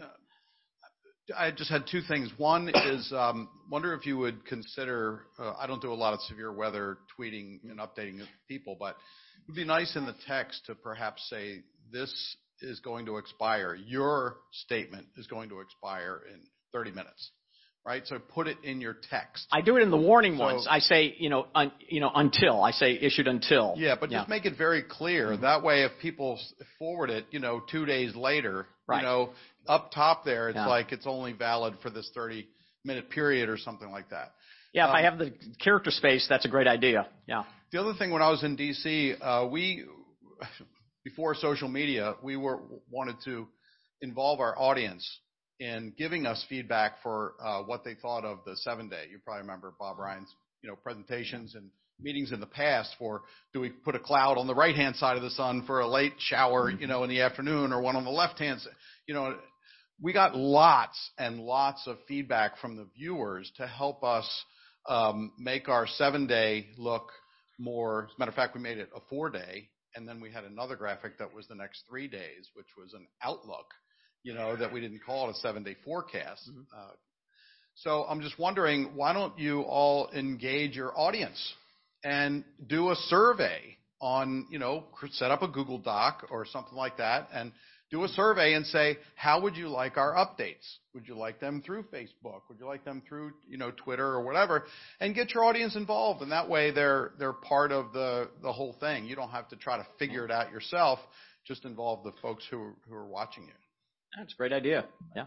I just had two things. One is, um, wonder if you would consider. Uh, I don't do a lot of severe weather tweeting and updating people, but it would be nice in the text to perhaps say this is going to expire. Your statement is going to expire in thirty minutes. Right, so put it in your text. I do it in the warning so, ones. I say, you know, un, you know, until I say issued until. Yeah, but yeah. just make it very clear. Mm-hmm. That way, if people forward it, you know, two days later, right. you know, up top there, it's yeah. like it's only valid for this thirty minute period or something like that. Yeah, um, if I have the character space, that's a great idea. Yeah. The other thing, when I was in D C, uh, we before social media, we were wanted to involve our audience in giving us feedback for uh, what they thought of the seven day. You probably remember Bob Ryan's, you know, presentations and meetings in the past for, do we put a cloud on the right hand side of the sun for a late shower, you know, in the afternoon, or one on the left hand side? You know, we got lots and lots of feedback from the viewers to help us um, make our seven-day look more. As a matter of fact, we made it a four-day, and then we had another graphic that was the next three days, which was an outlook, you know, that we didn't call it a seven-day forecast. Mm-hmm. Uh, so I'm just wondering, why don't you all engage your audience and do a survey on, you know, set up a Google Doc or something like that and do a survey and say, how would you like our updates? Would you like them through Facebook? Would you like them through, you know, Twitter or whatever? And get your audience involved. And that way they're, they're part of the, the whole thing. You don't have to try to figure it out yourself. Just involve the folks who are, who are watching you. That's a great idea. Yeah.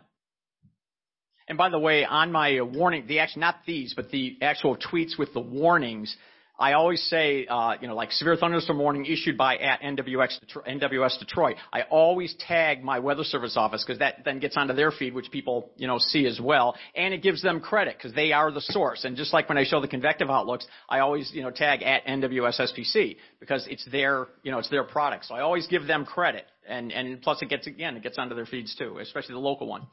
And by the way, on my warning, the actual, not these, but the actual tweets with the warnings, I always say, uh, you know, like severe thunderstorm warning issued by at N W X, N W S Detroit. I always tag my weather service office because that then gets onto their feed, which people, you know, see as well. And it gives them credit because they are the source. And just like when I show the convective outlooks, I always, you know, tag at N W S S P C because it's their, you know, it's their product. So I always give them credit. And, and plus it gets, again, it gets onto their feeds too, especially the local one.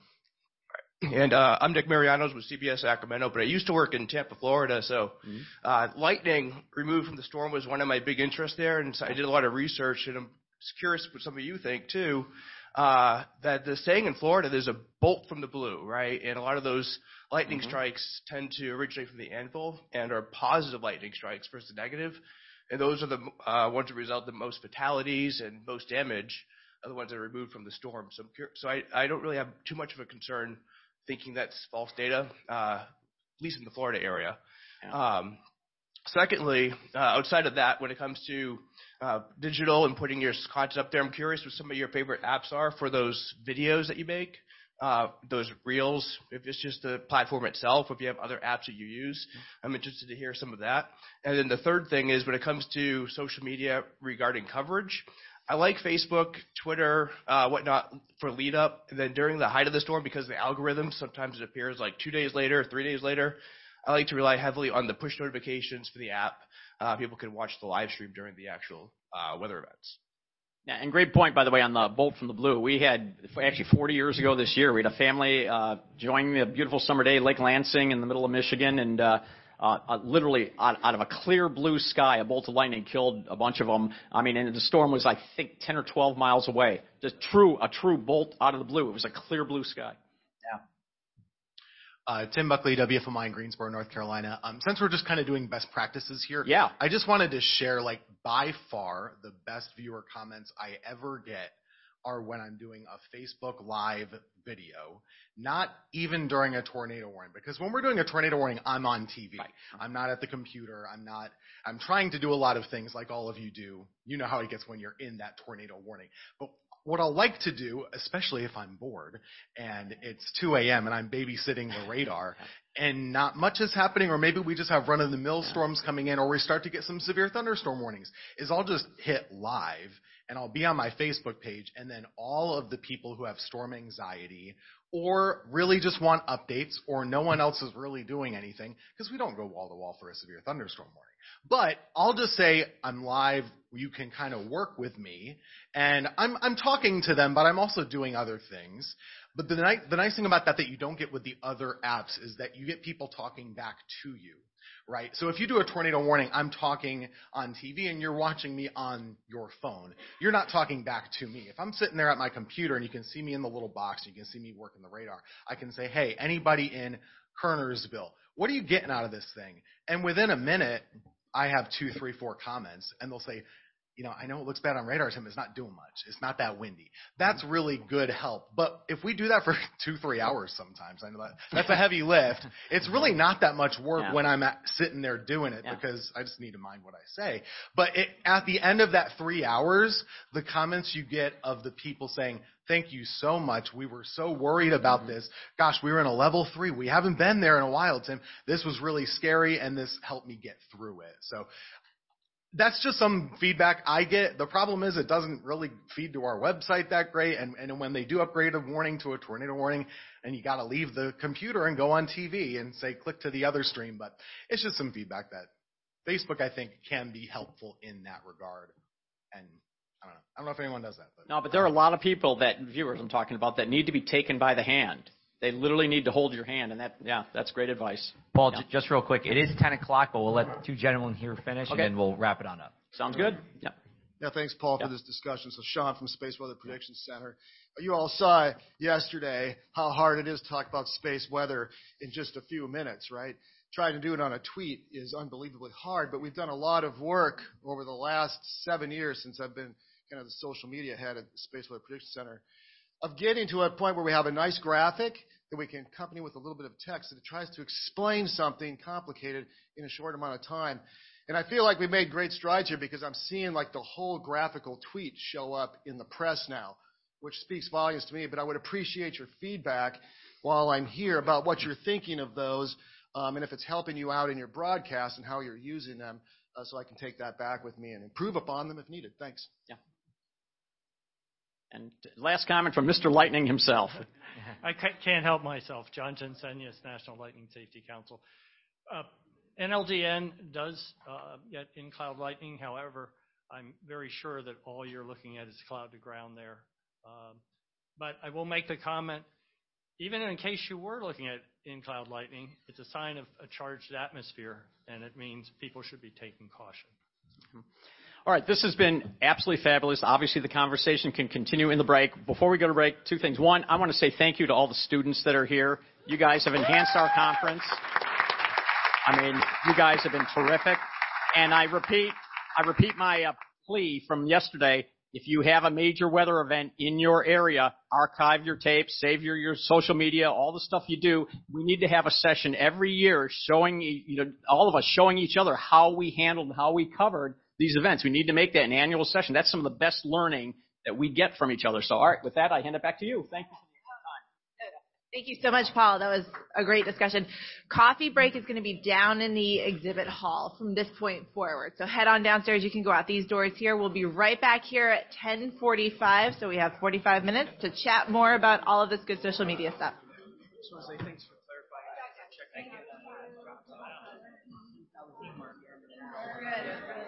And uh, I'm Nick Marianos with C B S Sacramento, but I used to work in Tampa, Florida, so uh, lightning removed from the storm was one of my big interests there, and so I did a lot of research, and I'm curious what some of you think, too, uh, that the saying in Florida, there's a bolt from the blue, right? And a lot of those lightning mm-hmm. strikes tend to originate from the anvil and are positive lightning strikes versus negative, and those are the uh, ones that result in most fatalities and most damage are the ones that are removed from the storm. So, I'm curious, so I, I don't really have too much of a concern thinking that's false data, uh, at least in the Florida area. Yeah. Um, secondly, uh, outside of that, when it comes to uh, digital and putting your content up there, I'm curious what some of your favorite apps are for those videos that you make, uh, those reels, if it's just the platform itself, if you have other apps that you use. I'm interested to hear some of that. And then the third thing is when it comes to social media regarding coverage, I like Facebook, Twitter, uh, whatnot for lead up. And then during the height of the storm, because of the algorithm, sometimes it appears like two days later, three days later. I like to rely heavily on the push notifications for the app. Uh, people can watch the live stream during the actual uh, weather events. Yeah, and great point, by the way, on the bolt from the blue. We had, actually forty years ago this year, we had a family uh, joining a beautiful summer day, Lake Lansing in the middle of Michigan, and uh, Uh, uh, literally out, out of a clear blue sky, a bolt of lightning killed a bunch of them. I mean, and the storm was, I think, ten or twelve miles away. Just true, a true bolt out of the blue. It was a clear blue sky. Yeah. Uh, Tim Buckley, W F M I in Greensboro, North Carolina. Um, since we're just kind of doing best practices here, yeah, I just wanted to share, like, by far the best viewer comments I ever get are when I'm doing a Facebook Live video, not even during a tornado warning, because when we're doing a tornado warning, I'm on T V. Right. I'm not at the computer. I'm not, I'm trying to do a lot of things like all of you do. You know how it gets when you're in that tornado warning. But what I'll like to do, especially if I'm bored and it's two a.m. and I'm babysitting the radar and not much is happening, or maybe we just have run-of-the-mill storms coming in, or we start to get some severe thunderstorm warnings, is I'll just hit live and I'll be on my Facebook page, and then all of the people who have storm anxiety or really just want updates, or no one else is really doing anything, because we don't go wall-to-wall for a severe thunderstorm warning. But I'll just say I'm live. You can kind of work with me, and I'm I'm talking to them, but I'm also doing other things. But the, ni- the nice thing about that that you don't get with the other apps is that you get people talking back to you. Right? So if you do a tornado warning, I'm talking on T V and you're watching me on your phone. You're not talking back to me. If I'm sitting there at my computer and you can see me in the little box, you can see me working the radar, I can say, hey, anybody in Kernersville, what are you getting out of this thing? And within a minute, I have two, three, four comments, and they'll say, you know, I know it looks bad on radar, Tim. It's not doing much. It's not that windy. That's really good help. But if we do that for two, three hours sometimes, I know that that's a heavy lift. It's really not that much work yeah. when I'm at, sitting there doing it yeah. because I just need to mind what I say. But it, at the end of that three hours, the comments you get of the people saying, thank you so much. We were so worried about mm-hmm. this. Gosh, we were in a level three. We haven't been there in a while, Tim. This was really scary, and this helped me get through it. So that's just some feedback I get. The problem is it doesn't really feed to our website that great. And, and when they do upgrade a warning to a tornado warning, and you got to leave the computer and go on T V and say, click to the other stream. But it's just some feedback that Facebook, I think, can be helpful in that regard. And I don't know. I don't know if anyone does that. But. No, but there are a lot of people that, viewers I'm talking about, that need to be taken by the hand. They literally need to hold your hand, and that, yeah, that's great advice. Paul, yeah. j- just real quick, it is ten o'clock, but we'll let the two gentlemen here finish, okay. and then we'll wrap it on up. Sounds good. Yeah. Yeah, thanks, Paul, yeah. for this discussion. So, Sean from Space Weather Prediction Center. You all saw yesterday how hard it is to talk about space weather in just a few minutes, right? Trying to do it on a tweet is unbelievably hard, but we've done a lot of work over the last seven years since I've been kind of the social media head at the Space Weather Prediction Center, of getting to a point where we have a nice graphic that we can accompany with a little bit of text that tries to explain something complicated in a short amount of time. And I feel like we made great strides here because I'm seeing like the whole graphical tweet show up in the press now, which speaks volumes to me. But I would appreciate your feedback while I'm here about what you're thinking of those, um, and if it's helping you out in your broadcast and how you're using them, uh, so I can take that back with me and improve upon them if needed. Thanks. Yeah. And last comment from Mister Lightning himself. I can't help myself. John Jensenius, National Lightning Safety Council. Uh, N L D N does uh, get in-cloud lightning. However, I'm very sure that all you're looking at is cloud to ground there. Um, but I will make the comment, even in case you were looking at in-cloud lightning, it's a sign of a charged atmosphere, and it means people should be taking caution. All right, this has been absolutely fabulous. Obviously, the conversation can continue in the break. Before we go to break, two things. One, I want to say thank you to all the students that are here. You guys have enhanced our conference. I mean, you guys have been terrific. And I repeat, I repeat my uh, plea from yesterday. If you have a major weather event in your area, archive your tapes, save your, your social media, all the stuff you do. We need to have a session every year showing, you know, all of us showing each other how we handled and how we covered these events. We need to make that an annual session. That's some of the best learning that we get from each other. So, all right, with that, I hand it back to you. Thank you. Thank you so much, Paul. That was a great discussion. Coffee break is going to be down in the exhibit hall from this point forward. So head on downstairs. You can go out these doors here. We'll be right back here at ten forty-five. So we have forty-five minutes to chat more about all of this good social media stuff. Just want to say thanks for clarifying. Check. Thank you.